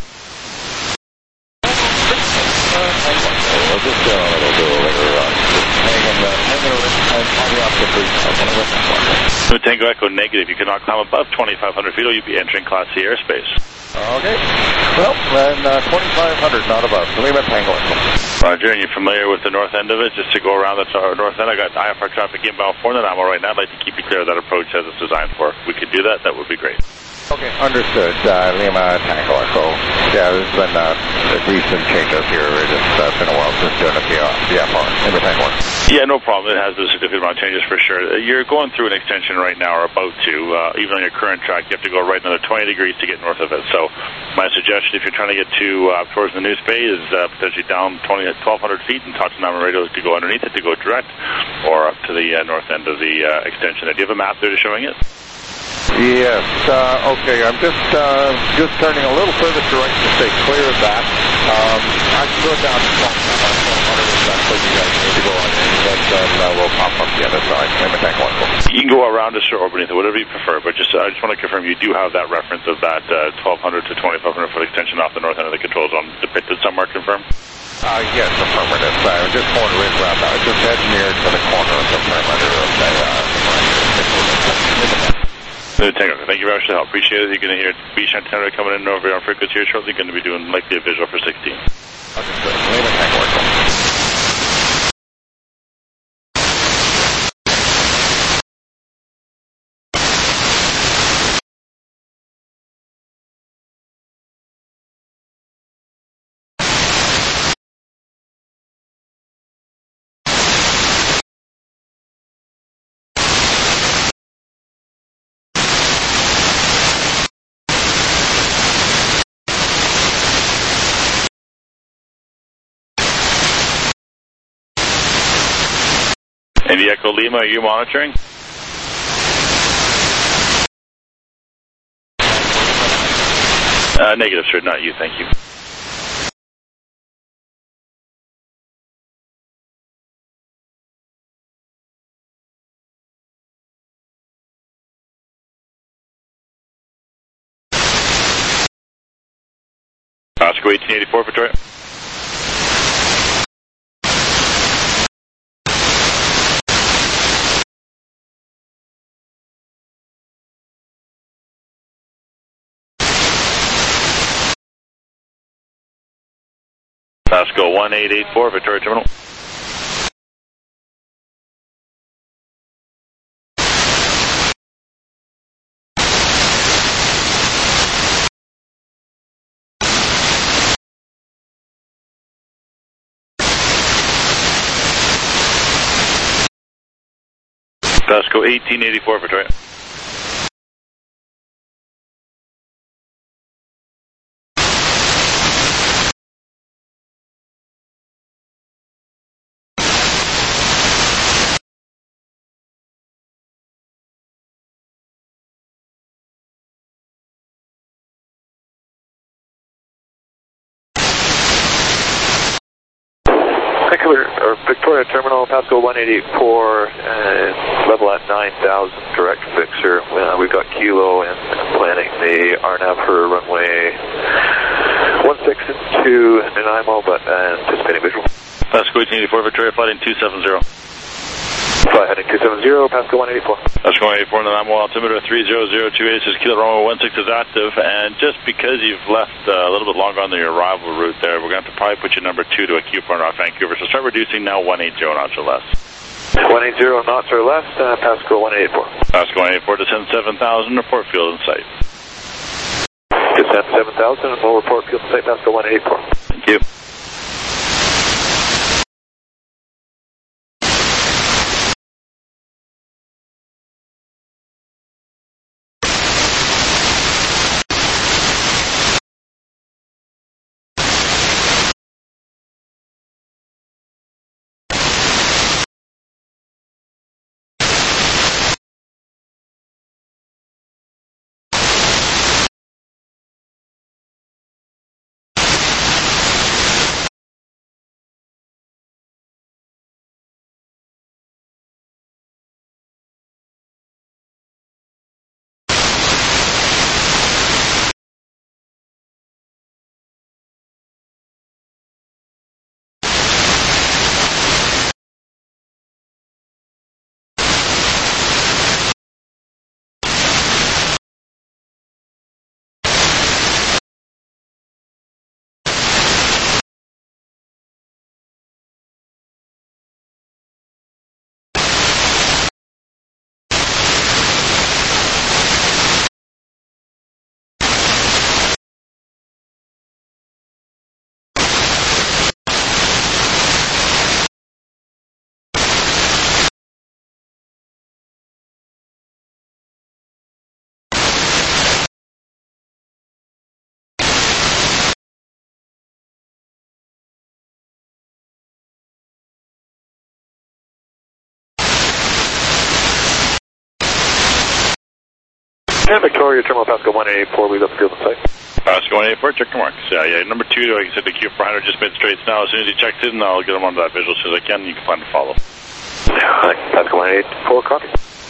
We'll just go a little bit later on. Hanging, uh, hanging off the breeze. Lima Tango Echo negative. You cannot climb above twenty-five hundred feet or you'd be entering Class C airspace. Okay. Well, then uh, twenty-five hundred, not above. Lima Tango Echo. Roger, and you're familiar with the north end of it? Just to go around the north end, I got I F R traffic inbound for Nanaimo right now. I'd like to keep you clear of that approach as it's designed for. If we could do that, that would be great. Okay, understood. Uh, Lima Tango Echo. Yeah, there's been uh, recent changes here. It's uh, been a while since doing a D F R. Lima Tango Echo. Yeah, no problem. It has been a significant amount of changes for sure. You're going through an extension right now, or about to. Uh, even on your current track, you have to go right another twenty degrees to get north of it. So my suggestion, if you're trying to get to uh, towards the new space, is uh, potentially down twenty, twelve hundred feet and talk to Nanaimo Radio to go underneath it, to go direct, or up to the uh, north end of the uh, extension. Do you have a map there to showing it? Yes. Uh, okay. I'm just uh, just turning a little further to right to stay clear of that. Um, I can go down to twelve hundred if that's what you guys need to go on, but then uh, we'll pop up the other side. You can go around us or over beneath it, whatever you prefer. But just I just want to confirm you do have that reference of that uh, twelve hundred to twenty-five hundred foot extension off the north end of the control zone depicted somewhere. Confirmed. Uh, yes, affirmative. I'm just going to right around that. Just head near to the corner of the perimeter of the uh, Thank you very much for the help. Appreciate it. You're going to hear Beach Antenna coming in over on frequency here shortly. Going to be doing likely a visual for sixteen. Indy Echo Lima, are you monitoring? Uh, negative, sir. Not you. Thank you. Oscar eighteen eighty-four, Victoria. Pasco one eight eight four, Victoria Terminal. Pasco eighteen eighty-four, Victoria. Vancouver, or Victoria Terminal, Pasco one eight eight four, uh, level at nine thousand, direct fixer. Uh, we've got Kilo and planning the R N A V for runway one six and two Nanaimo, but uh, anticipating visual. Pasco eighteen eighty-four, Victoria, flighting two seven zero. Flight heading two seven zero, Pasco one eighty-four. Pasco one eighty-four, Nanaimo, altimeter three zero zero two eight, this is Kilo Romeo one six is active, and just because you've left uh, a little bit longer on the arrival route there, we're going to have to probably put you number two to a Q point off Vancouver, so start reducing now one eighty knots or less. one eighty knots or less, uh, Pasco one eighty-four. Pasco one eighty-four, descend seven thousand, report field in sight. Descend seven thousand, and we'll report field in sight, Pasco one eighty-four. Thank you. And Victoria Terminal, Pasco one eighty-four, we got the field in sight. Pasco one eighty-four, check the marks. Yeah, yeah, number two, like I said, the Q four hundred just made straights now. As soon as he checks in, I'll get him onto that visual as soon as I can. You can plan to follow. Pasco one eighty-four, copy.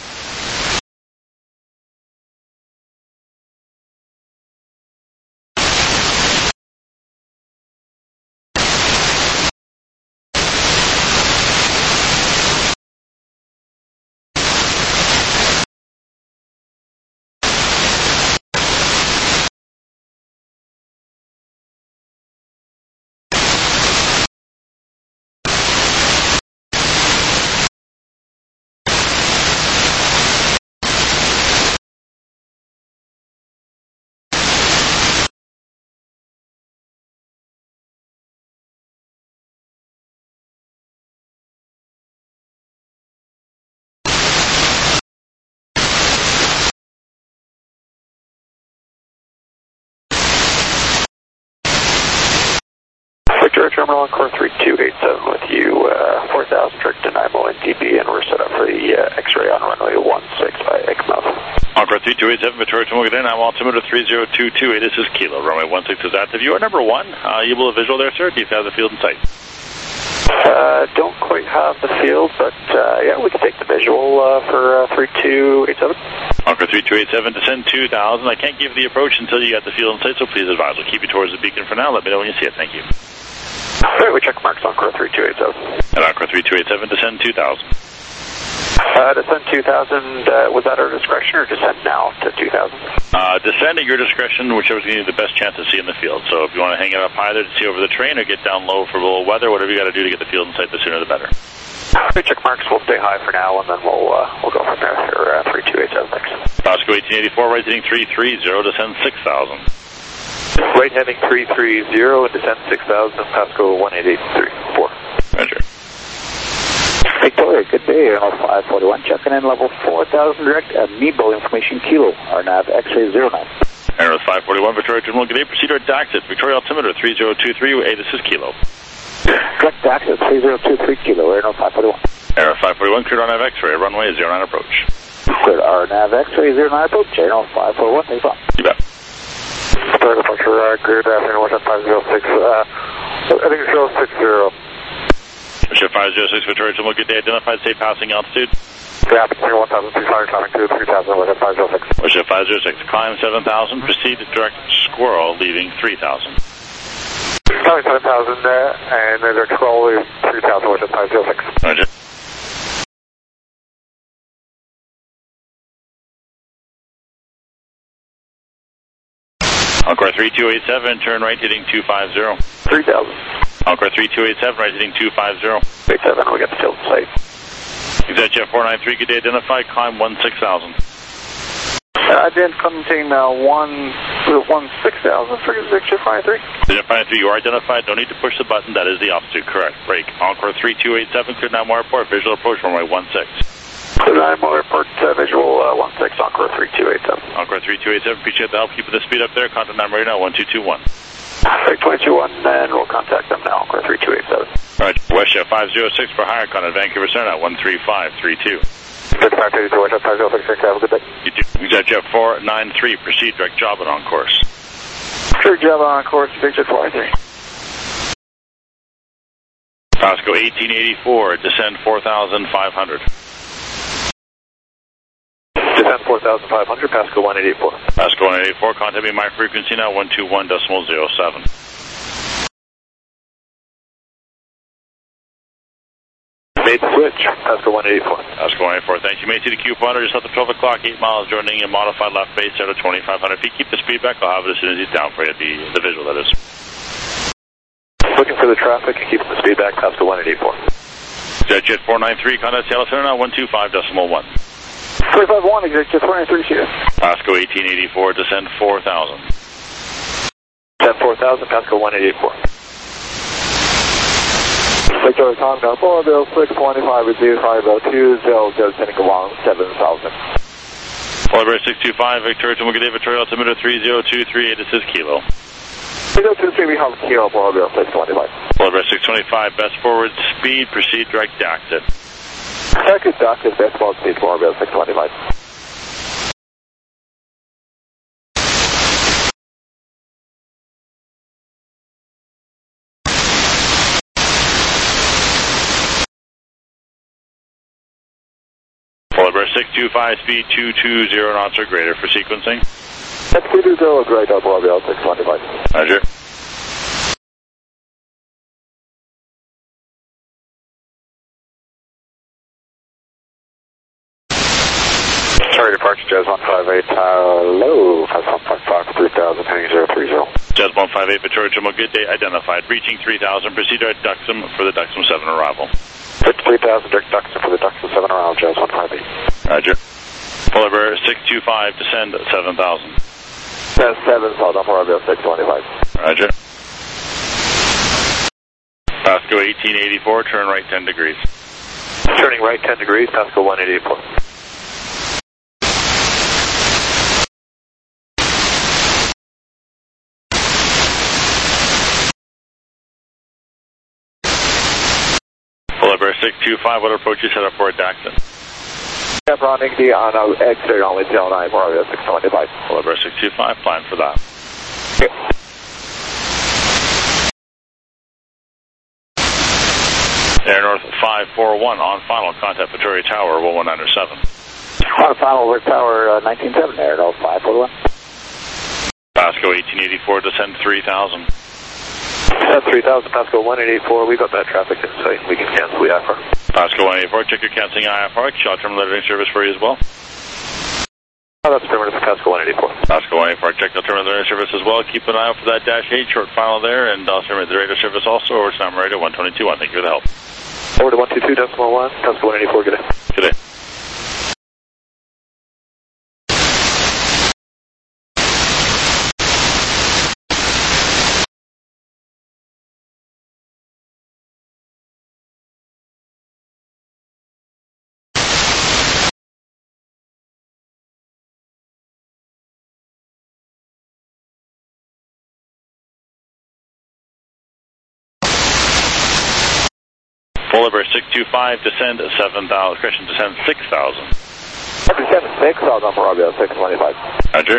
Victoria Terminal on core three two eight seven with you, uh, four thousand direct to Nanaimo N T B, and we're set up for the uh, X-ray on runway one six by Exmouth. Encore three two eight seven, Victoria Terminal, good in. I'm altimeter three zero two two eight, this is Kilo, runway one six is active. You are number one. Uh, you will have visual there, sir? Do you have the field in sight? Uh, don't quite have the field, but uh, yeah, we can take the visual uh, for uh, three two eight seven. Encore three two eight seven, descend two thousand. I can't give the approach until you got the field in sight, so please advise. We'll keep you towards the beacon for now. Let me know when you see it. Thank you. All right, we check marks on core three two eight seven. And Encore three two eight seven, descend two thousand. Uh, descend two thousand, uh, was that our discretion or descend now to two thousand? Uh, descend at your discretion, whichever's going to give you the best chance to see in the field. So if you want to hang it up high there to see over the train or get down low for a little weather, whatever you got to do to get the field in sight, the sooner the better. Okay, check marks. We'll stay high for now, and then we'll uh, we'll go from there for uh, three two eight seven. Thanks. Pasco eighteen eighty-four, right heading three three zero, descend six thousand. Right heading three three zero and descend six thousand, Pasco one eight eight three four. Roger. Victoria, good day, Air five forty-one, checking in level four thousand direct, uh, Nebo information kilo, R nav X-ray zero nine. Air five forty-one, Victoria Terminal, good day, proceed to D A X at Victoria altimeter three zero two three, A, this is kilo. Direct D A X at three zero two three kilo, Air five forty-one. Air five forty-one, cleared R nav X-ray, runway zero nine approach. Cleared R nav X-ray zero nine approach, Air five forty-one, thanks a lot. You bet. Third departure, uh, cleared afternoon, Washington five zero six, uh, I think zero six zero. Ship five zero six, Victoria Terminal, good day, identified safe passing altitude. Yeah, between one thousand six hundred, climbing to three thousand, Washington five zero six. Ship five zero six, climb seven thousand, proceed to direct Squirrel, leaving three thousand. Climbing seven thousand, uh, and then direct Squirrel, leaving three thousand, Washington five zero six. Roger. Encore three two eight seven, turn right heading two five zero. three thousand. Encore three two eight seven, right heading two five zero. eight seven, we got the field in sight. ExactJet four nine three, good day, identified, climb one six thousand. Uh, then contain uh, one, one six thousand for ExactJet five three. ExactJet five three, you are identified, don't need to push the button, that is the altitude, correct. Break, Encore three two eight seven, clear nine more report, visual approach, runway one six. Clear nine more report, uh, visual uh, one six, Encore three two eight seven. Encore three two eight seven, appreciate the help, keeping the speed up there, contact number right now, one two two one. Break twenty-two one, and we'll contact them now, Encore three two eight seven. Alright, WestJet five zero six for higher, contact Vancouver Center at one three five three two. thirty-five thirty-two, WestJet five zero six, have a good day. You do. ExactJet four nine three, proceed direct Java on course. Sure, Java on course, ExactJet four nine three. Pasco eighteen eighty-four, descend four thousand five hundred. Descend four thousand five hundred, Pasco one eight eight four. Pasco one eight eight four, contact me my frequency now, one two one decimal zero seven. Made the switch, Pasco one eight eight four. Pasco one eight eight four, thank you. May see the coupon, just at the twelve o'clock, eight miles, joining a modified left base out of twenty-five hundred feet. Keep the speed back, I'll have it as soon as he's down for you, the, the visual that is. Looking for the traffic and keeping the speed back, Pasco one eight eight four. ExactJet four nine three, contact Seattle Center now, one two five decimal one. three five one, ExactJet four nine three here. Pasco eighteen eighty-four, descend four thousand. Descend four thousand, Pasco one eight eight four. Victoria Tom, now four Bill six twenty-five with zero five zero two, zero descending along seven thousand. Oliver six two five, Victoria Terminal, good day, Victoria altimeter three zero two three, this is kilo. three zero two three, we have kilo, four Bill six twenty-five. Oliver six twenty-five, best forward speed, proceed direct D A X it. Second dock is best forward speed, four Bill six twenty-five. Oliver six two five, speed two two zero knots or greater for sequencing. That's two two zero greater, four Bill six twenty-five. Roger. Sorry, departure, Jazz one five eight, hello, five one five five, three thousand, heading zero three zero. Jazz one five eight, Victoria Terminal, good day, identified, reaching three thousand, proceed to Duxham for the Duxham seven arrival. three thousand, direct Duxton for the Duxton seven around, Jazz one five eight. Roger. Oliver six two five, descend seven thousand. That's seven thousand, four Bill six twenty-five. Roger. Pasco eighteen eighty-four, turn right ten degrees. Turning right ten degrees, Pasco one eight eight four. Oliver six two five, what approach you set up for a Daxton? Kept running the on our exit only zero nine, four Bill six twenty-five. Oliver six two five, plan for that. Okay. Air North five four one, on final, contact Victoria Tower, one one nine seven. On final, we're Tower uh, nineteen seven, Air North five four one. Pasco eighteen eighty-four, descend three thousand. Descend three thousand, Pasco one eight eight four, we got that traffic in sight, we can cancel the I F R. Pasco one eight eight four, check your cancelling I F R, shot terminal lettering service for you as well. Oh, that's terminal for Pasco one eight eight four. Pasco one eight eight four, check the terminal lettering service as well, keep an eye out for that dash eight short final there, and I'll terminate the radio service also, over to Sam Radio one twenty-two one, thank you for the help. Over to one two two decimal one, Pasco one eight eight four, good day. Good day. Polar Bear six two five, descend seven thousand, correction, descend six thousand. Descend six thousand for Romeo six twenty-five. Roger.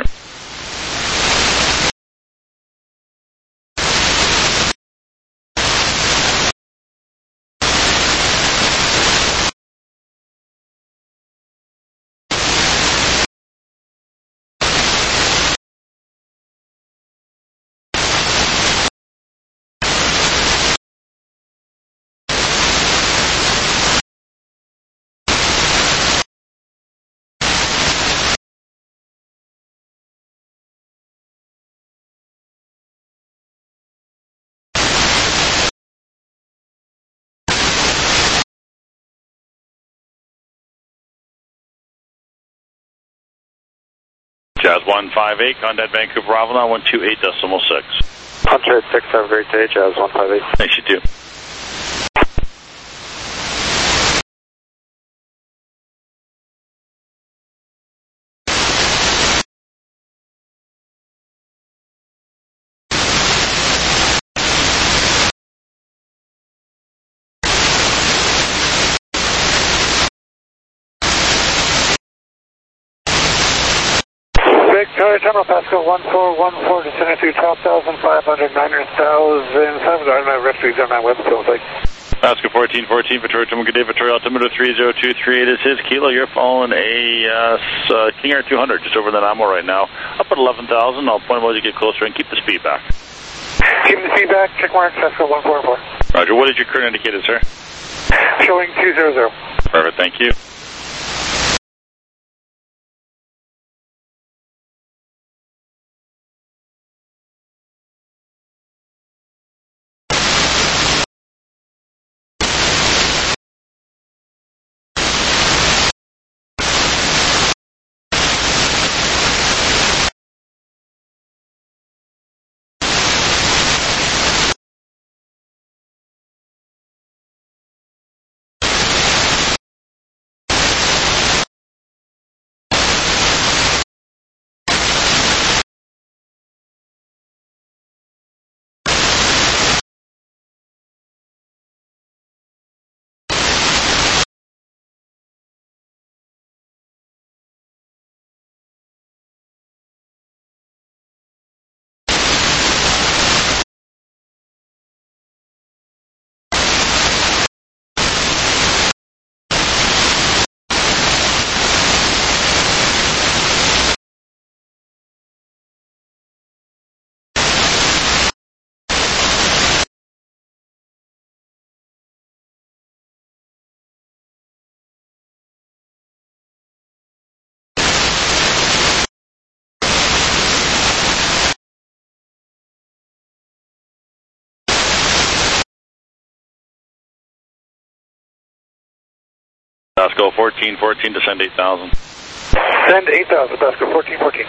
Jazz one five eight, contact Vancouver Avalon one two eight decimal six. Hunter at six, have a great day, Jazz one five eight. Thanks, you too. Victoria Terminal, Pasco one four one four, descending through twelve thousand five hundred, nine hundred thousand seven hundred, my refuge on my web field. Pasco fourteen fourteen, Victoria Terminal, good day, Victoria altimeter three zero two three eight is his. Kilo, you're following a uh, uh, King Air two hundred just over the Nanaimo right now. Up at eleven thousand, I'll point them out as you get closer and keep the speed back. Keep the speed back, check mark, Pasco one four four. Roger, what is your current indicator, sir? Showing two hundred. Perfect, thank you. Pasco fourteen fourteen, descend eight thousand. Send eight thousand, Pasco fourteen fourteen.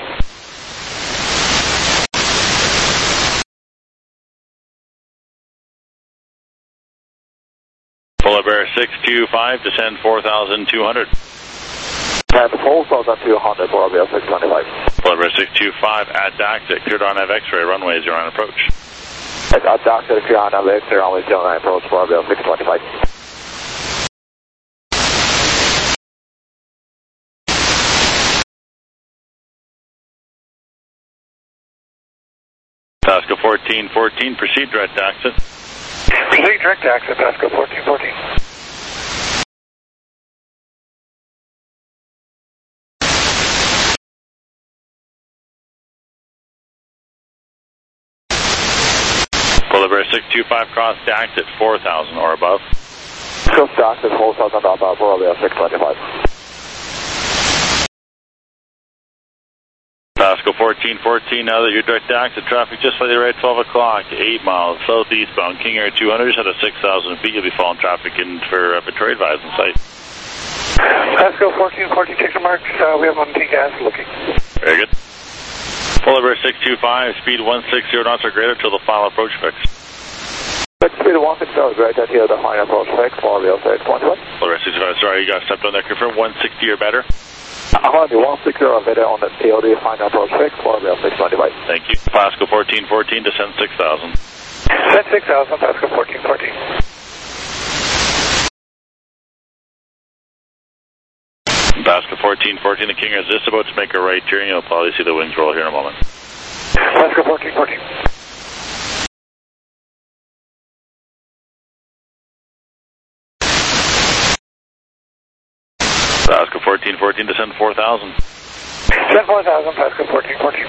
Polar Bear six two five, descend four thousand two hundred. And four thousand two hundred for Romeo six twenty-five. Polar Bear six two five, at D A C, cleared on F X-ray, runways, you're on approach. At D A C, cleared on F X-ray, runways, you're on approach for Romeo six twenty-five. Pasco fourteen fourteen, proceed direct exit. Proceed direct exit, Pasco fourteen fourteen. Polar Bear six two five, cross stacked at four thousand or above. Cross stacked at four thousand or above, Romeo six twenty-five. Pasco fourteen fourteen, now that you're direct exit traffic just slightly right, twelve o'clock, eight miles southeastbound, King Air two hundred, just out of six thousand feet, you'll be following traffic in for uh, Victoria advising site. Pasco fourteen fourteen, check the marks, uh, we have one T gas looking. Very good. Polar Bear six two five, speed one sixty knots or greater till the final approach fix. Speed one sixty or greater till the final approach fix, Romeo six twenty-one. Polar Bear six two five, sorry, you got stepped on there, confirm one sixty or better. I'm going to be one sixty or better on the T O D final approach fix, Romeo six twenty-five. Thank you. Pasco fourteen fourteen, descend six thousand. Descend six thousand, Pasco fourteen fourteen. Pasco fourteen fourteen, the King Air is just about to make a right turn. You'll probably see the wings roll here in a moment. Pasco fourteen fourteen. Pasco fourteen fourteen, descend four thousand. Descend four thousand, Pasco fourteen fourteen.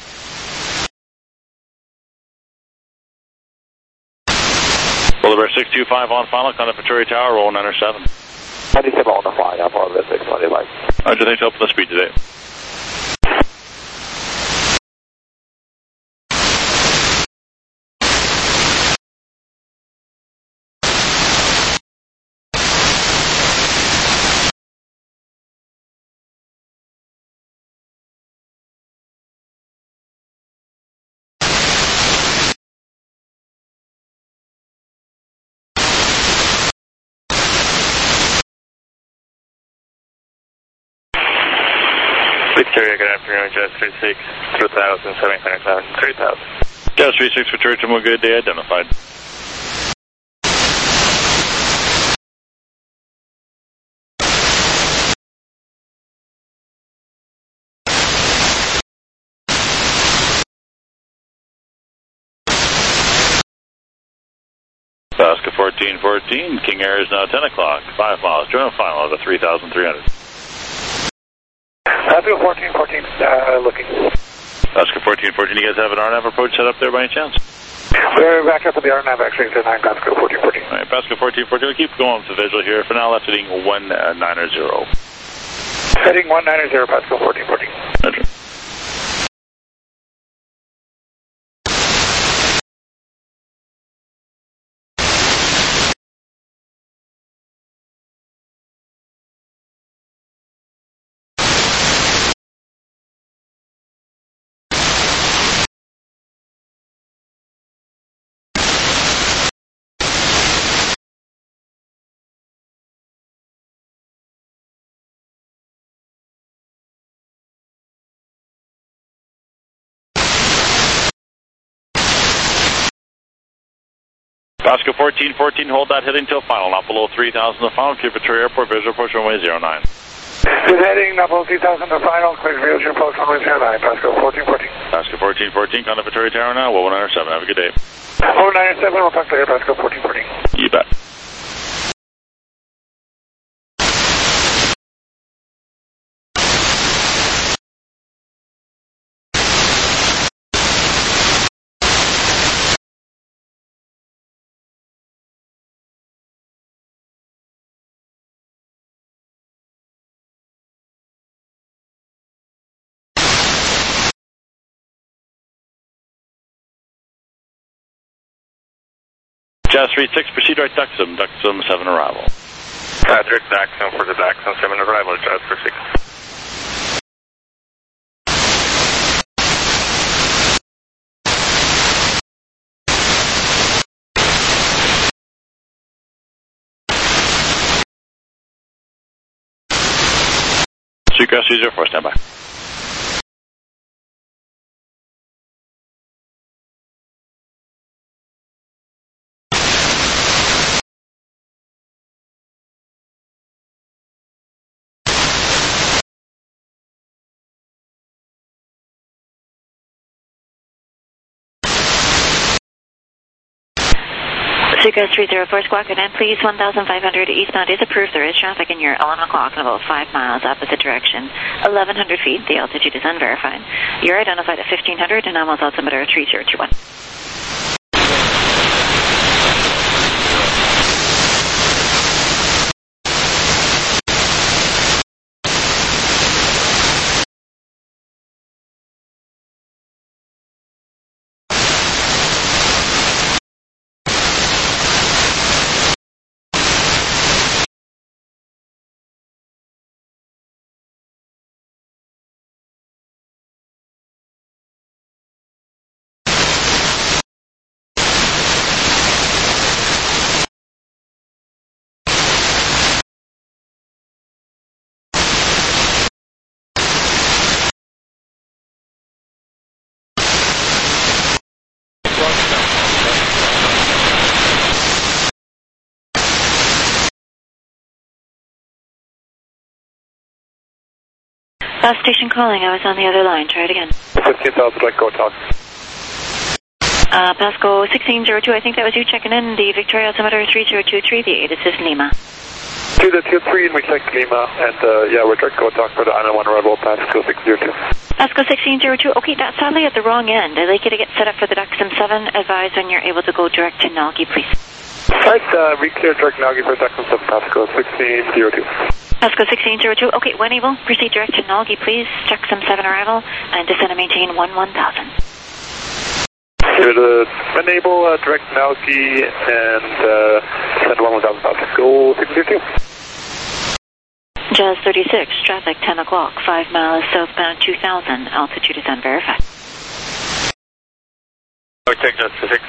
Polar Bear six two five on final, contact Victoria Tower, roll nine seven. ninety-seven on the final, Romeo six twenty-five. Roger, thanks for open the speed today. Victoria, good afternoon, Jazz three six, two thousand, seven hundred thousand, three thousand. Jazz three six, Victoria, tomorrow, good day, identified. Pasco fourteen fourteen, King Air is now ten o'clock, five miles, join a final of the three thousand three hundred. Pasco fourteen fourteen, uh, looking. Pasco fourteen fourteen, you guys have an R NAV approach set up there by any chance? We're back up at the R NAV, actually, to nine Pasco fourteen fourteen. All right, Pasco fourteen fourteen, we'll keep going with the visual here. For now, left heading one ninety. Heading one ninety, Pasco fourteen fourteen. Roger. Pasco fourteen fourteen, hold that heading till final, not below three thousand the final, clear Victoria Airport, visual approach runway zero nine. Good heading, not below three thousand the final, clear visual approach runway zero nine, Pasco fourteen fourteen. Pasco fourteen fourteen, contact Victoria Tower now, one nine seven, have a good day. one nine seven, we'll talk later, Pasco fourteen fourteen. You bet. Jazz three six, proceed right Duxum, Duxum seven arrival. Patrick, Daxon for the Daxon seven arrival, Jazz three six. Seacrest three zero four, stand by. Seacrest three zero four, Squawk nine, please, one thousand five hundred eastbound is approved. There is traffic in your eleven o'clock in about five miles opposite direction. eleven hundred feet, the altitude is unverified. You're identified at fifteen hundred and almost altimeter three zero two one. Bus station calling. I was on the other line. Try it again. fifteen thousand, direct go talk. Uh, Pasco sixteen zero two, I think that was you checking in. The Victoria altimeter three zero two three, the A T I S is Lima. To the tier three in Quebec, Lima, and uh, yeah, we're direct go talk for the I one arrival, Pasco six zero two. Pasco sixteen zero two, okay, that's sadly at the wrong end. I'd like you to get set up for the Duxton seven. Advise when you're able to go direct to Nalgi, please. Right, uh, reclear direct Nalgi for Duxton seven, Pasco sixteen zero two. Pasco sixteen zero two, okay, when able, proceed direct to Nalgi, please. Duxton seven arrival, and descend and maintain one one thousand. Give it a enable uh, direct Nalgi and uh, send one one thousand Pasco six zero two. Jazz thirty-six, traffic ten o'clock, five miles southbound two thousand, altitude is unverified. Okay, Jazz six.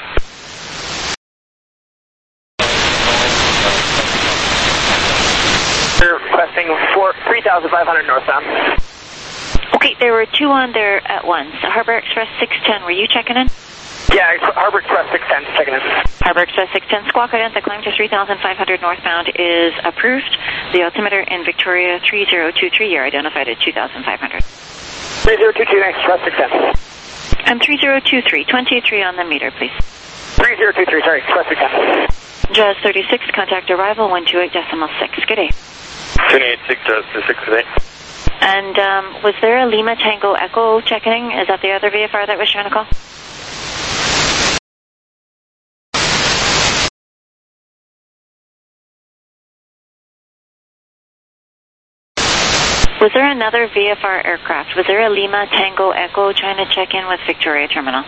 Requesting for three thousand five hundred northbound. Okay, there were two on there at once. Harbor Express six ten, were you checking in? Yeah, Harbor Express six ten, checking in. Harbor Express six ten, Squawk Ident, the climb to three thousand five hundred northbound is approved. The altimeter in Victoria three zero two three, you're identified at two thousand five hundred. three zero two two, next, Express six ten. And three zero two three, twenty-three on the meter, please. three zero two three, sorry, Express six ten. Jazz thirty-six, contact arrival one two eight decimal six. Good day. two eight six, Jazz thirty-six, good day. And um, was there a Lima Tango Echo checking? Is that the other V F R that was trying to call? Was there another V F R aircraft? Was there a Lima Tango Echo trying to check in with Victoria Terminal?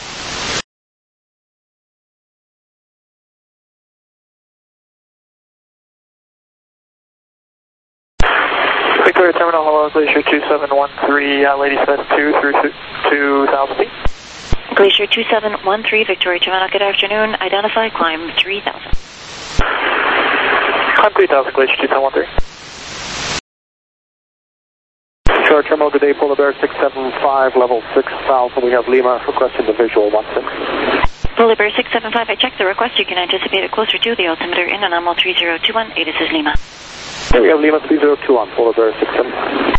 Victoria Terminal, hello, Glacier two seven one three, uh, Lady Smith two through two thousand feet. Glacier two seven one three, Victoria Terminal, good afternoon. Identify, climb three thousand. Climb three thousand, Glacier two seven one three. Victoria Terminal, good day, Polar Bear six seven five, level six thousand. We have Lima requesting the visual one six. Polar Bear six seven five, I checked the request. You can anticipate it closer to the altimeter in Anomal three zero two one. A T I S is Lima. Here we have Lima three zero two on Polar Bear six seven five.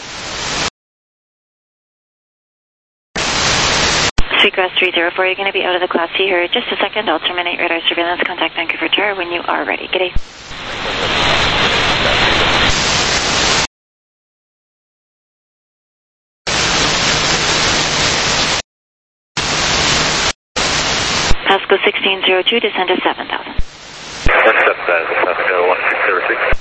Seagrass three zero four, you're going to be out of the Class C here. Just a second, I'll terminate radar surveillance. Contact Vancouver Tower when you are ready. Good day. Pasco sixteen zero two, descend to seven thousand. seven thousand, Pasco one six zero six.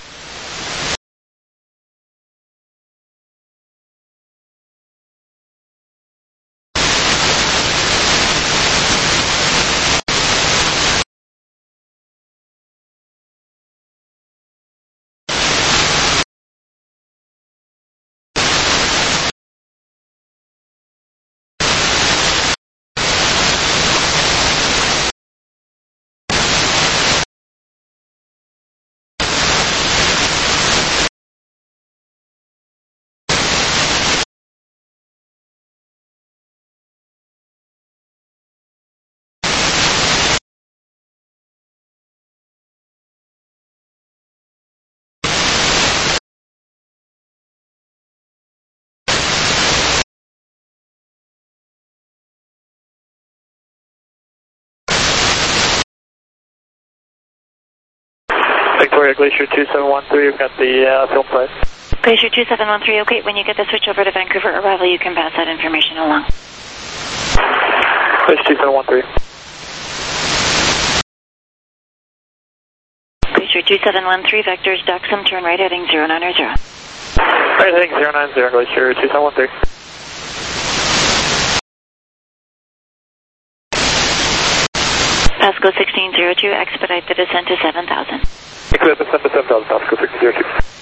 Victoria Glacier two seven one three, we've got the uh, film size. Glacier two seven one three, okay, when you get the switch over to Vancouver arrival, you can pass that information along. Glacier two seven one three. Glacier two seven one three, vectors Duxton, turn right heading zero nine zero. Right heading zero nine zero, Glacier two seven one three. Pasco sixteen zero two, expedite the descent to seven thousand. Expedite the descent to seven thousand, Pasco sixteen zero two.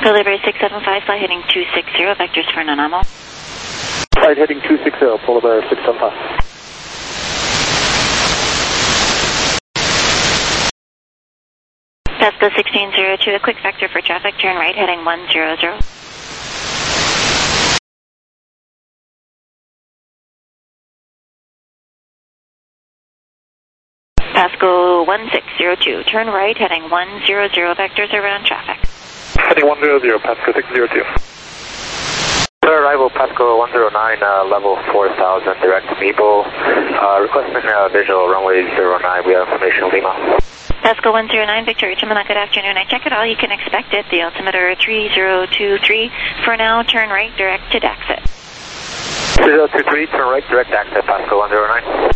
Delivery six seven five, flight heading two six zero, vectors for Nanaimo. Flight heading two six zero, Polar Bear six seven five. Pasco sixteen zero two, a quick vector for traffic, turn right heading one zero zero. Pasco one six zero two, turn right heading one zero zero, vectors around traffic. Heading one zero zero, Pasco six zero two. Clear arrival, Pasco one zero nine, uh, level four thousand, direct to Meeble. Uh, requesting uh, visual runway zero nine, we have information Lima. Pasco one zero nine, Victoria Chimana, good afternoon. I check it all, you can expect it. The altimeter three zero two three. For now, turn right, direct to exit. three zero two three, turn right, direct exit, Pasco one zero nine.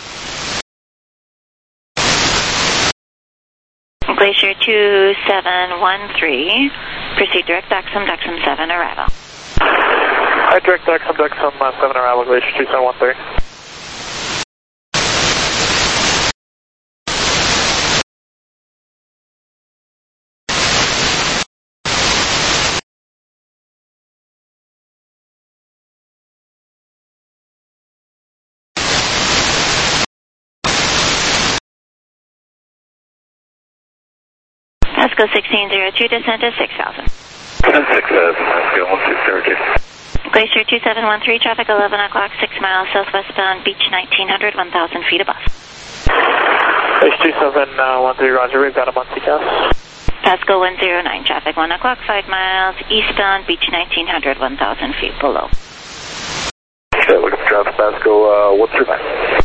Glacier two seven one three, proceed direct Daxam, Daxam seven, arrival. Hi, direct Daxam, Daxam uh, seven, arrival, Glacier two seven one three. Pasco sixteen zero two, descent is six thousand. six thousand, Pasco one six zero two. Glacier two seven one three, traffic eleven o'clock, six miles southwestbound, beach nineteen hundred, one thousand feet above. Glacier two seven one three, roger, we've got a monthly cast. Pasco one zero nine, traffic one o'clock, five miles eastbound, beach nineteen hundred, one thousand feet below. Okay, look at the traffic, Pasco uh, one three nine.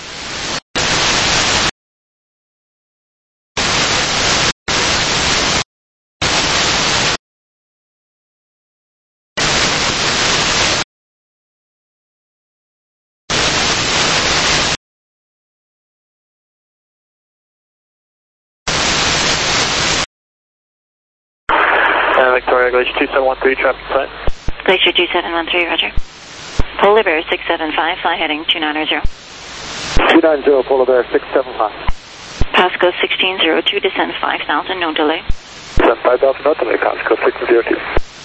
Uh, Victoria, Glacier two seven one three, traffic sign. Glacier two seven one three, roger. Polar Bear six seven five, fly heading two nine zero. two nine zero, Polar Bear six seven five. Pasco sixteen zero two, descend five thousand, no delay. Descend five thousand, no delay, Pasco six zero two.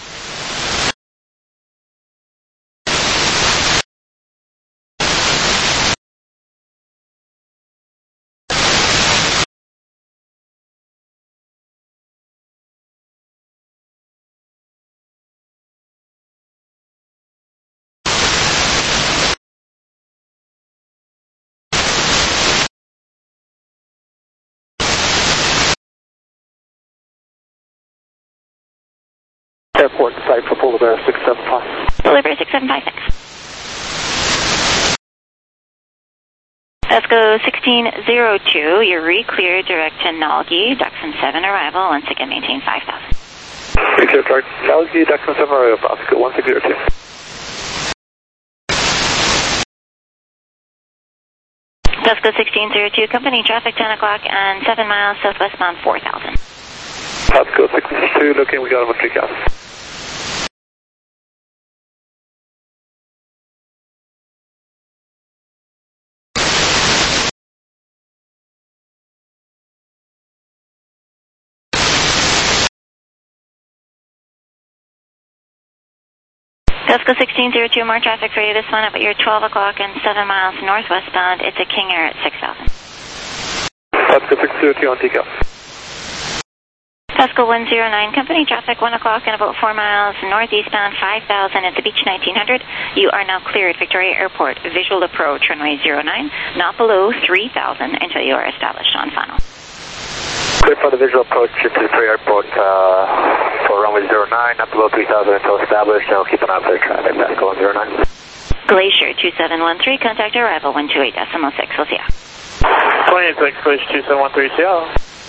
Airport site for Polar Bear six seven five. Polar Bear six seven five, thanks. Pasco sixteen zero two, you're re-cleared direct to Nalgi, Daxam seven, arrival, once again maintain five thousand. Clear, direct Nalgi, Daxam seven, arrival, Pasco one six zero two. Pasco sixteen zero two, company traffic ten o'clock and seven miles southwestbound four thousand. Pasco six zero two, looking, we got a monthly cast. Pasco sixteen zero two, more traffic for you. This one up at your twelve o'clock and seven miles northwestbound. It's a King Air at six thousand. Pasco six zero two on T C A P. Pasco one zero nine, company traffic one o'clock and about four miles northeastbound, five thousand at the beach nineteen hundred. You are now cleared Victoria Airport. Visual approach runway zero nine, not below three thousand until you are established on final. Clear for the visual approach to Victoria Airport uh, for runway zero nine, not below three thousand until established. I'll keep an eye for the traffic, Pasco one zero nine. Glacier two seven one three, contact arrival one two eight decimal six. We'll see ya. twenty-eight six, Glacier two seven one three, C L.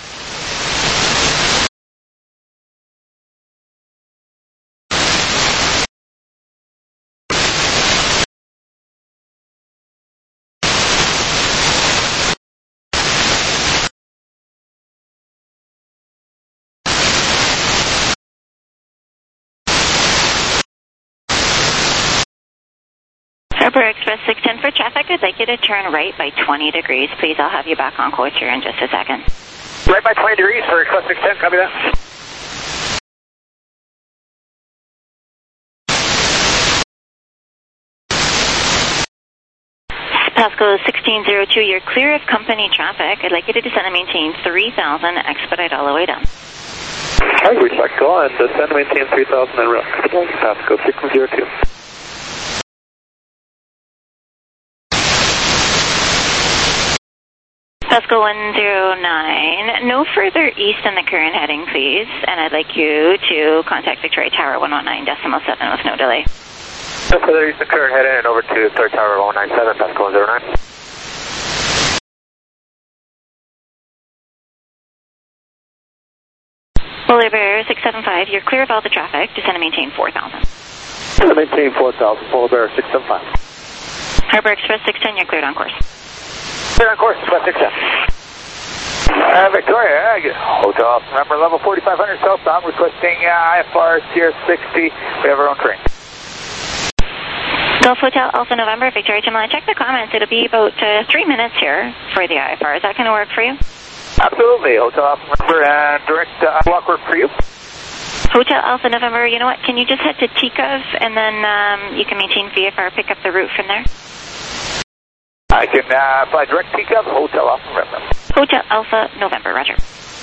Airport Express six ten for traffic. I'd like you to turn right by twenty degrees. Please, I'll have you back on coach here in just a second. Right by twenty degrees for Express six ten, copy that. Pasco sixteen oh two, you're clear of company traffic. I'd like you to descend and maintain three thousand, expedite all the way down. Hi, we check go and descend and maintain three thousand and route. Pasco sixteen oh two. Pasco one oh nine, no further east than the current heading, please. And I'd like you to contact Victoria Tower one oh nine decimal seven with no delay. So further east the current head in and over to Victoria Tower one nine seven, Pasco one oh nine. Polar Bear six seven five, you're clear of all the traffic. Descend and maintain four thousand. Descend and maintain four thousand, Polar Bear six seven five. Harbor Express six ten, you're cleared on course. Clear on course, Express six ten. Uh, Victoria, hotel number level forty-five hundred southbound, requesting uh, I F R tier sixty. We have our own train. Gulf Hotel Alpha November, Victoria Timlin. Check the comments. It'll be about uh, three minutes here for the I F R. Is that going to work for you? Absolutely. Hotel Alpha November and direct uh, block work for you. Hotel Alpha November, you know what? Can you just head to Tikov and then um, you can maintain V F R, pick up the route from there? I can uh, fly direct Tikov, Hotel Alpha November. Hotel Alpha November, roger.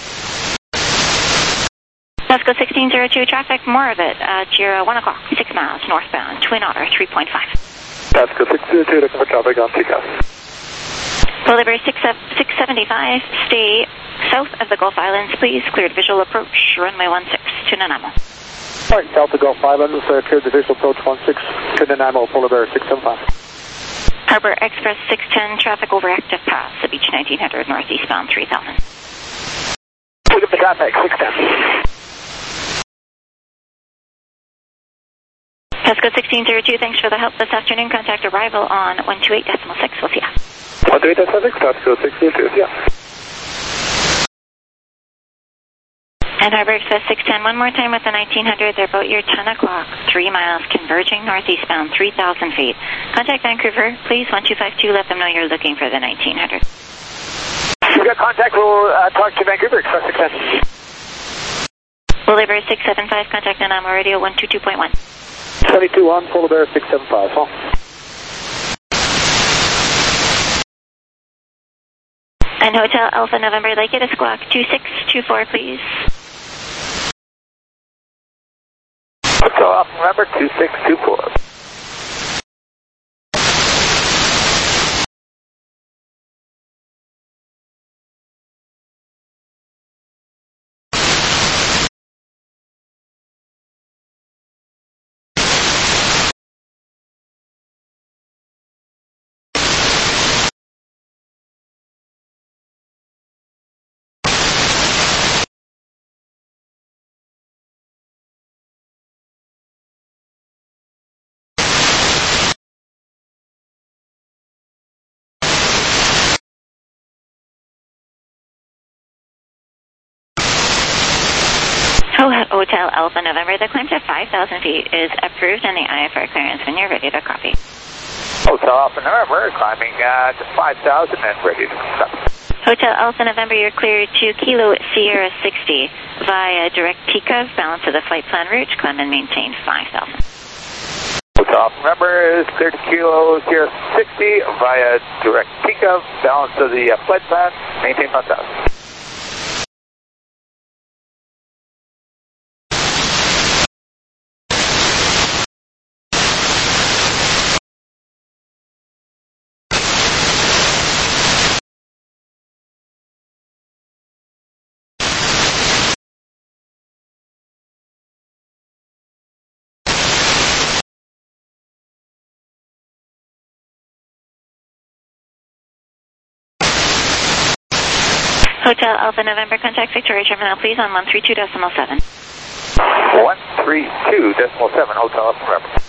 Pasco sixteen oh two, traffic, more of it at your one o'clock, six miles northbound, Twin Otter three point five. Pasco sixteen oh two, looking for traffic on Tikov. Polar Bear six seventy-five, stay south of the Gulf Islands, please. Cleared visual approach, runway one six to Nanaimo. All right, south of Gulf Islands, uh, cleared the visual approach one six to Nanaimo, Polar Bear six seven five. Harbor Express six ten, traffic over Active Pass, the Beach nineteen hundred, northeastbound three thousand. Look at the traffic, six ten. Pasco sixteen oh two, thanks for the help this afternoon. Contact arrival on one two eight decimal six. We'll see ya. one two eight decimal six, Pasco sixteen oh two, yeah. And Harbor Express six ten, one more time with the nineteen hundred. They're about your ten o'clock, three miles, converging northeastbound, three thousand feet. Contact Vancouver, please, one two five two. Let them know you're looking for the nineteen hundred. We got contact. We'll uh, talk to Vancouver Express six ten. Polar Bear six seven five, contact Nanaimo Radio one two two point one. twenty-two on, Polar Bear six seven five, huh? And Hotel Alpha November, I'd like you to squawk two six two four, please. Hotel Alpha November two six two four. Hotel Alpha November, the climb to five thousand feet is approved and the I F R clearance when you're ready to copy. Hotel Alpha November, climbing uh, to five thousand and ready to copy. Hotel Alpha November, you're cleared to Kilo Sierra sixty via direct Tikov, balance of the flight plan route, climb and maintain five thousand. Hotel Alpha November is cleared to Kilo Sierra sixty via direct Tikov, balance of the uh, flight plan, maintain five thousand. Hotel Alpha November, contact Victoria Terminal, please, on one three two decimal seven. one three two decimal seven, Hotel Alpha November.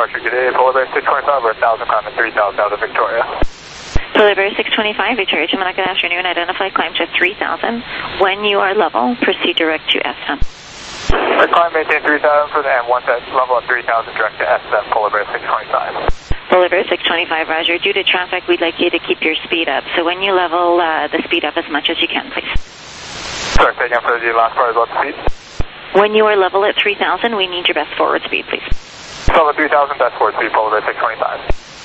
departure. Good day, Polar Bear six twenty-five, we're one thousand, climbing three thousand out of Victoria. Polar Bear six twenty-five, Victoria Gemini, good afternoon. Identify climb to three thousand. When you are level, proceed direct to S M. Our climb maintain three thousand for the M, once at level at three thousand, direct to S M, Polar Bear six twenty-five. Polar Bear six twenty-five, roger. Due to traffic, we'd like you to keep your speed up. So when you level uh, the speed up as much as you can, please. Sorry, say again for the last part about the speed. When you are level at three thousand, we need your best forward speed, please. Level three thousand, best forward speed, Polar Bear six twenty-five.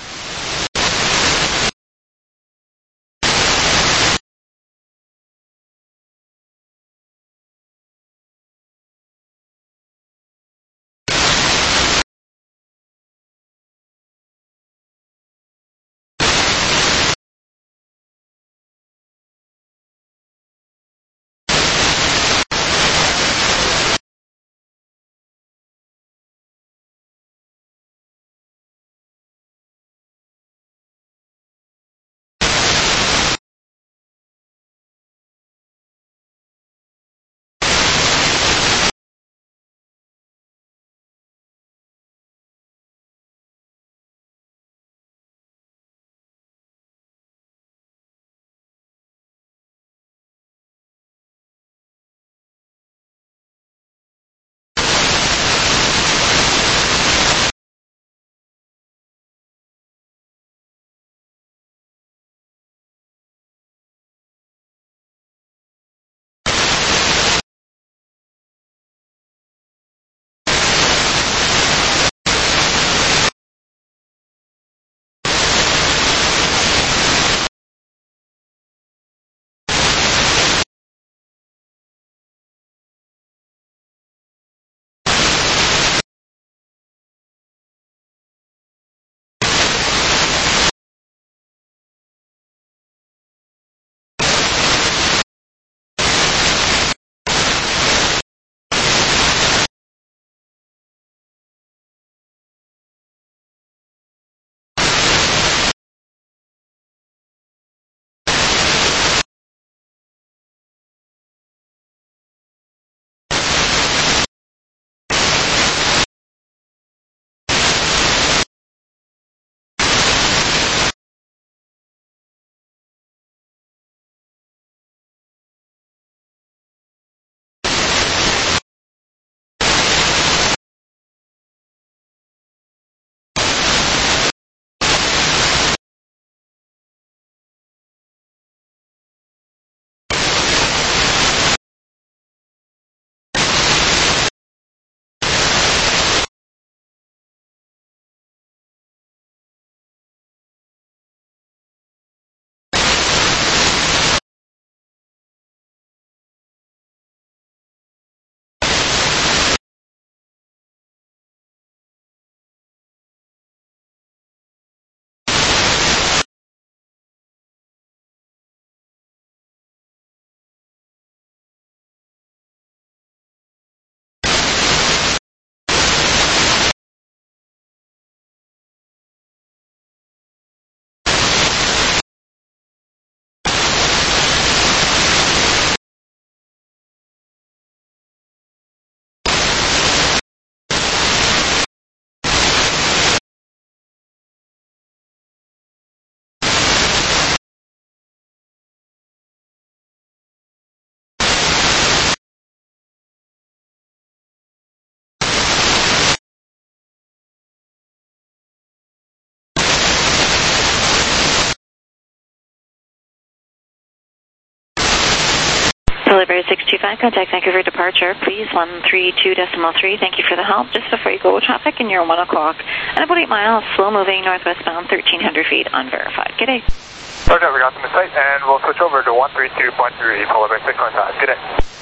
Polar Bear six two five, contact Vancouver departure, please, one three two decimal three. Thank you for the help. Just before you go, traffic in your one o'clock and about eight miles, slow moving, northwest bound, thirteen hundred feet, unverified. Good day. Roger, we got them in sight, and we'll switch over to one three two point three, Polar Bear six twenty-five. Good day.